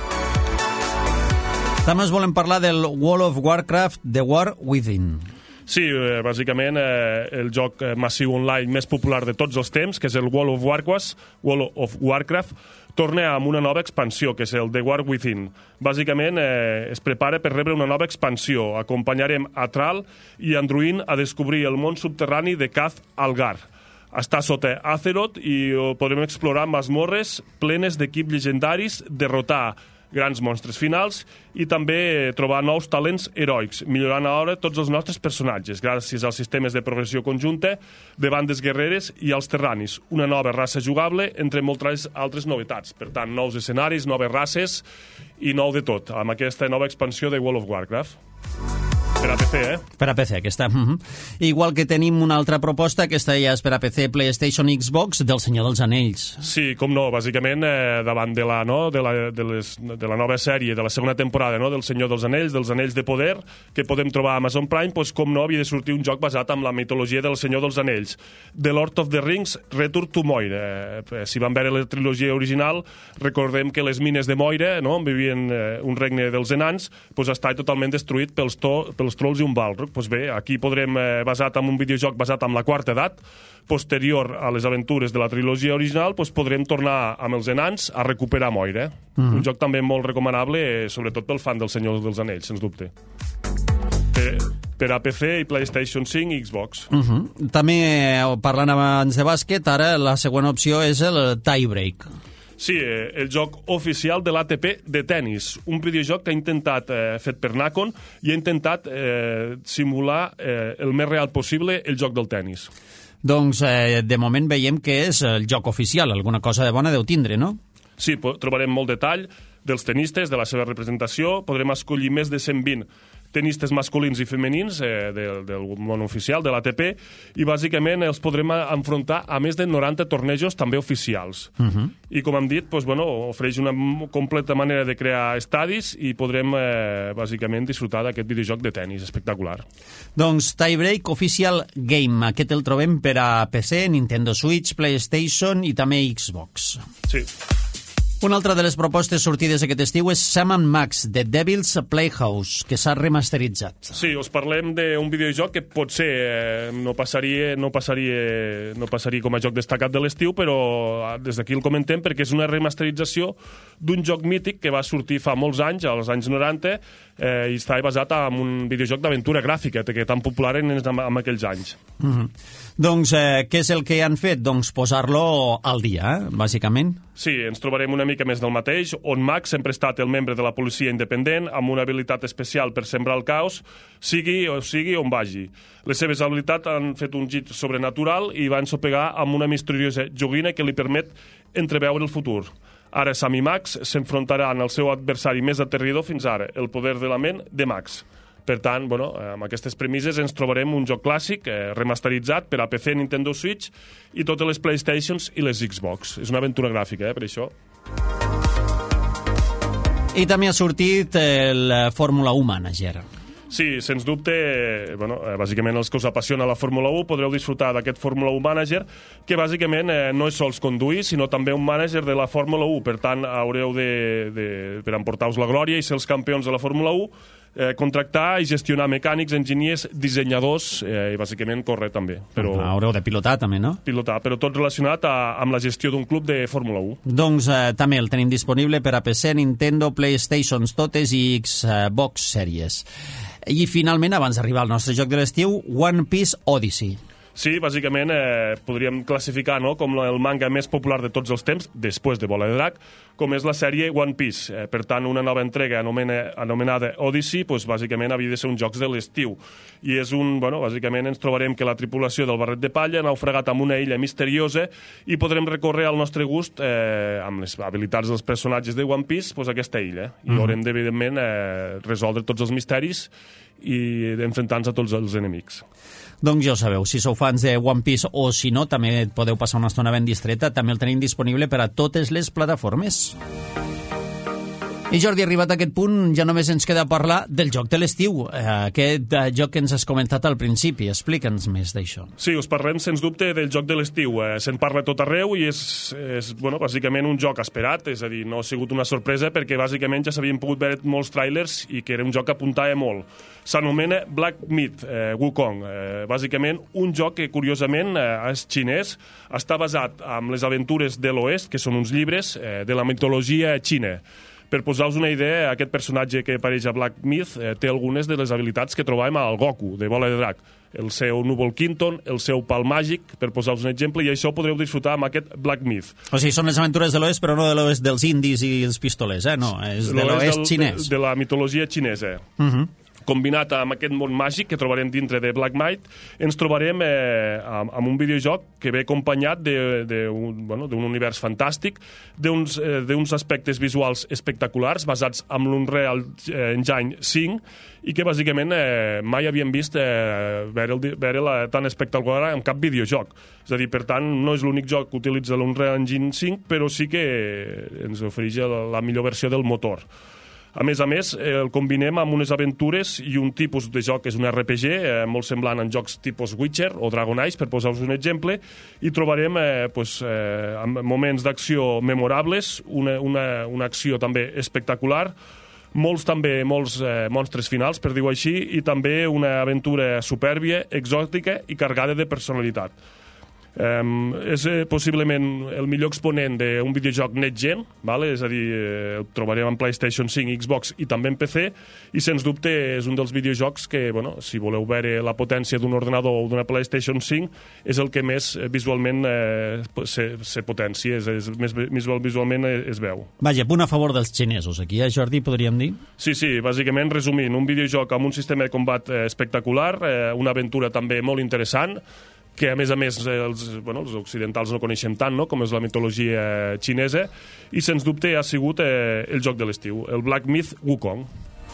Speaker 2: També us volem parlar del World of Warcraft The War Within.
Speaker 3: Sí, eh, bàsicament eh, el joc massiu online més popular de tots els temps, que és el World of Warcraft, World of Warcraft, torna amb una nova expansió, que és el The War Within. Bàsicament eh, es prepara per rebre una nova expansió. Acompanyarem a Thrall i Anduin a descobrir el món subterrani de Khaz Algar. està sota Azeroth i podrem explorar masmorres plenes d'equips llegendaris, derrotar grans monstres finals i també trobar nous talents heroics, millorant alhora tots els nostres personatges, gràcies als sistemes de progressió conjunta, de bandes guerreres i als terranis. Una nova raça jugable, entre moltes altres novetats. Per tant, nous escenaris, noves races i nou de tot, amb aquesta nova expansió de World of Warcraft. Per a P C, eh?
Speaker 2: Per a P C, aquesta. Mm-hmm. Igual que tenim una altra proposta, aquesta ja és per a P C, PlayStation, Xbox, del Senyor dels Anells.
Speaker 3: Sí, com no, bàsicament, eh, davant de la, no, de, la, de, les, de la nova sèrie, de la segona temporada, no, del Senyor dels Anells, dels Anells de Poder, que podem trobar a Amazon Prime, doncs, com no, havia de sortir un joc basat en la mitologia del Senyor dels Anells. The Lord of the Rings, Return to Moira. Eh, si van veure la trilogia original, recordem que les mines de Moira, no, on vivien eh, un regne dels enans, doncs, està totalment destruït pels, to, pels trolls i un Balrog. Pues bé, aquí podrem, eh, basat en un videojoc basat en la quarta edat, posterior a les aventures de la trilogia original, pues podrem tornar amb els enans a recuperar Moira. Mm-hmm. Un joc també molt recomanable, eh, sobretot pel fan del Senyor dels Anells, sens dubte. Per, per a P C i PlayStation cinc i Xbox.
Speaker 2: Mm-hmm. També, eh, parlant abans de bàsquet, ara la següent opció és el Tiebreak.
Speaker 3: Sí, eh, el joc oficial de l'A T P de tennis, un videojoc que ha intentat, eh, fet per Nacon, i ha intentat eh, simular eh, el més real possible el joc del tennis.
Speaker 2: Doncs, eh, de moment veiem que és el joc oficial, alguna cosa de bona deu tindre, no?
Speaker 3: Sí, trobarem molt detall dels tenistes, de la seva representació, podrem escollir més de cent vint tenistes masculins i femenins eh, del, del món oficial, de l'A T P, i bàsicament els podrem enfrontar a més de noranta tornejos també oficials. Uh-huh. I com hem dit, doncs, bueno, ofereix una completa manera de crear estadis i podrem eh, bàsicament disfrutar d'aquest videojoc de tennis espectacular.
Speaker 2: Doncs Tiebreak Official Game, aquest el trobem per a P C, Nintendo Switch, PlayStation i també Xbox.
Speaker 3: Sí.
Speaker 2: Una altra de les propostes sortides aquest estiu és Sam and Max, The Devil's Playhouse, que s'ha remasteritzat.
Speaker 3: Sí, us parlem d'un videojoc que potser eh, no, passaria, no, passaria, no passaria com a joc destacat de l'estiu, però des d'aquí el comentem perquè és una remasterització d'un joc mític que va sortir fa molts anys, als anys noranta, eh, i està basat en un videojoc d'aventura gràfica, que tan popular en, en, en aquells anys.
Speaker 2: Mm-hmm. Doncs eh, què és el que han fet? Doncs posar-lo al dia, eh, bàsicament.
Speaker 3: Sí, ens trobarem una mica més del mateix, on Max sempre ha estat el membre de la policia independent, amb una habilitat especial per sembrar el caos, sigui o sigui on vagi. Les seves habilitats han fet un gir sobrenatural i van sopegar amb una misteriosa joguina que li permet entreveure el futur. Ara Sam i Max s'enfrontaran al seu adversari més aterridor fins ara, el poder de la ment de Max. Per tant, bueno, amb aquestes premisses ens trobarem un joc clàssic, eh, remasteritzat per a P C, Nintendo Switch i totes les PlayStations i les Xbox. És una aventura gràfica, eh, per això.
Speaker 2: I també ha sortit el Fórmula u Manager.
Speaker 3: Sí, sens dubte, eh, bueno, eh, bàsicament els que us apassiona la Fórmula u podreu disfrutar d'aquest Fórmula u Manager, que bàsicament eh, no és sols conduir, sinó també un mànager de la Fórmula u. Per tant, haureu de, de per emportar-vos la glòria i ser els campions de la Fórmula u, eh, contractar i gestionar mecànics, enginyers, dissenyadors, eh, i bàsicament córrer també. Però
Speaker 2: ah, haureu de pilotar també, no?
Speaker 3: Pilotar, però tot relacionat a, amb la gestió d'un club de Fórmula u.
Speaker 2: Doncs eh, també el tenim disponible per a P C, Nintendo, PlayStations totes i Xbox Series. I finalment, abans d'arribar al nostre joc de l'estiu, One Piece Odyssey.
Speaker 3: Sí, bàsicament eh, podríem classificar, no, com el manga més popular de tots els temps, després de Bola de Drac, com és la sèrie One Piece. Eh, per tant, una nova entrega anomena, anomenada Odyssey, doncs, bàsicament havia de ser un jocs de l'estiu. I és un, bueno, bàsicament ens trobarem que la tripulació del barret de palla ha naufragat en una illa misteriosa i podrem recórrer al nostre gust, eh, amb les habilitats dels personatges de One Piece, doncs, aquesta illa. I mm. haurem d'evidentment eh, resoldre tots els misteris i enfrontar-nos a tots els enemics.
Speaker 2: Doncs ja ho sabeu, si sou fans de One Piece o si no, també podeu passar una estona ben distreta, també el tenim disponible per a totes les plataformes. I Jordi, arribat a aquest punt, ja només ens queda parlar del joc de l'estiu, aquest joc que ens has comentat al principi. Explica'ns més d'això.
Speaker 3: Sí, us parlem, sens dubte, del joc de l'estiu. Eh, se'n parla tot arreu i és, és bueno, bàsicament un joc esperat, és a dir, no ha sigut una sorpresa perquè bàsicament ja s'havien pogut veure molts trailers i que era un joc que apuntava molt. S'anomena Black Myth eh, Wukong. Eh, bàsicament un joc que, curiosament, eh, és xinès, està basat en les aventures de l'Oest, que són uns llibres eh, de la mitologia xina. Per posar-vos una idea, aquest personatge que apareix a Black Myth eh, té algunes de les habilitats que trobàvem al Goku, de Bola de Drac. el seu núvol Quinton, el seu pal màgic, per posar-vos un exemple, i això podreu disfrutar amb aquest Black Myth.
Speaker 2: O sigui, són les aventures de l'oest, però no de l'oest dels indis i els pistolers, eh? No, és de l'oest xinès.
Speaker 3: De, de la mitologia xinesa.
Speaker 2: Uh -huh.
Speaker 3: Combinat amb aquest món màgic que trobarem dintre de Black Myth, ens trobarem eh, amb, amb un videojoc que ve acompanyat d'un bueno, univers fantàstic, d'uns eh, aspectes visuals espectaculars basats en l'Unreal Engine cinc i que bàsicament eh, mai havíem vist eh, veure-la veure tan espectacular en cap videojoc. És a dir, per tant, no és l'únic joc que utilitza l'Unreal Engine cinc, però sí que ens ofereix la, la millor versió del motor. A més a més, eh, el combinem amb unes aventures i un tipus de joc que és un R P G, eh, molt semblant en jocs tipus Witcher o Dragon Age, per posar-vos un exemple, i trobarem eh, pues, eh, moments d'acció memorables, una, una, una acció també espectacular, molts també molts eh, monstres finals, per dir-ho així, i també una aventura supèrbia, exòtica i carregada de personalitat. Um, és eh, possiblement el millor exponent d'un videojoc next-gen, vale? És a dir, eh, el trobarem en PlayStation cinc, Xbox i també en P C, i sens dubte és un dels videojocs que, bueno, si voleu veure la potència d'un ordenador o d'una PlayStation cinc, és el que més eh, visualment eh, se, se potencia, és, és més visual, visualment es veu.
Speaker 2: Vaja, punt a favor dels xinesos, aquí, eh, Jordi, podríem dir?
Speaker 3: Sí, sí, bàsicament, resumint, un videojoc amb un sistema de combat eh, espectacular, eh, una aventura també molt interessant, que a més a més els, bueno, els occidentals no coneixem tant, no?, com és la mitologia xinesa, i sens dubte ha sigut eh, el joc de l'estiu, el Black Myth Wukong.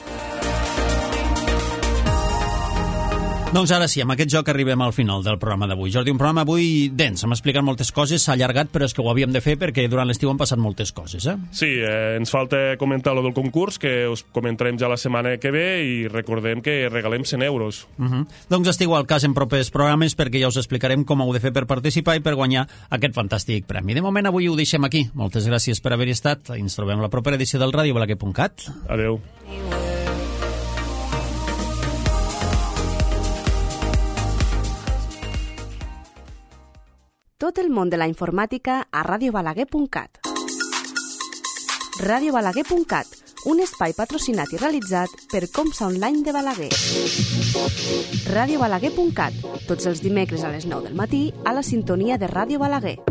Speaker 2: Doncs ara sí, amb aquest joc arribem al final del programa d'avui. Jordi, un programa avui dens, hem explicat moltes coses, s'ha allargat, però és que ho havíem de fer perquè durant l'estiu han passat moltes coses, eh?
Speaker 3: Sí, eh, ens falta comentar lo del concurs, que us comentarem ja la setmana que ve, i recordem que regalem cent euros.
Speaker 2: Uh -huh. Doncs estigueu al cas en propers programes, perquè ja us explicarem com heu de fer per participar i per guanyar aquest fantàstic premi. De moment, avui ho deixem aquí. Moltes gràcies per haver-hi estat. Ens trobem a la propera edició del radio balaguer punt cat.
Speaker 3: Adeu.
Speaker 1: Tot el món de la informàtica a radio balaguer punt cat. radio balaguer punt cat, un espai patrocinat i realitzat per Comsa Online de Balaguer. radio balaguer punt cat, tots els dimecres a les nou del matí a la sintonia de Ràdio Balaguer.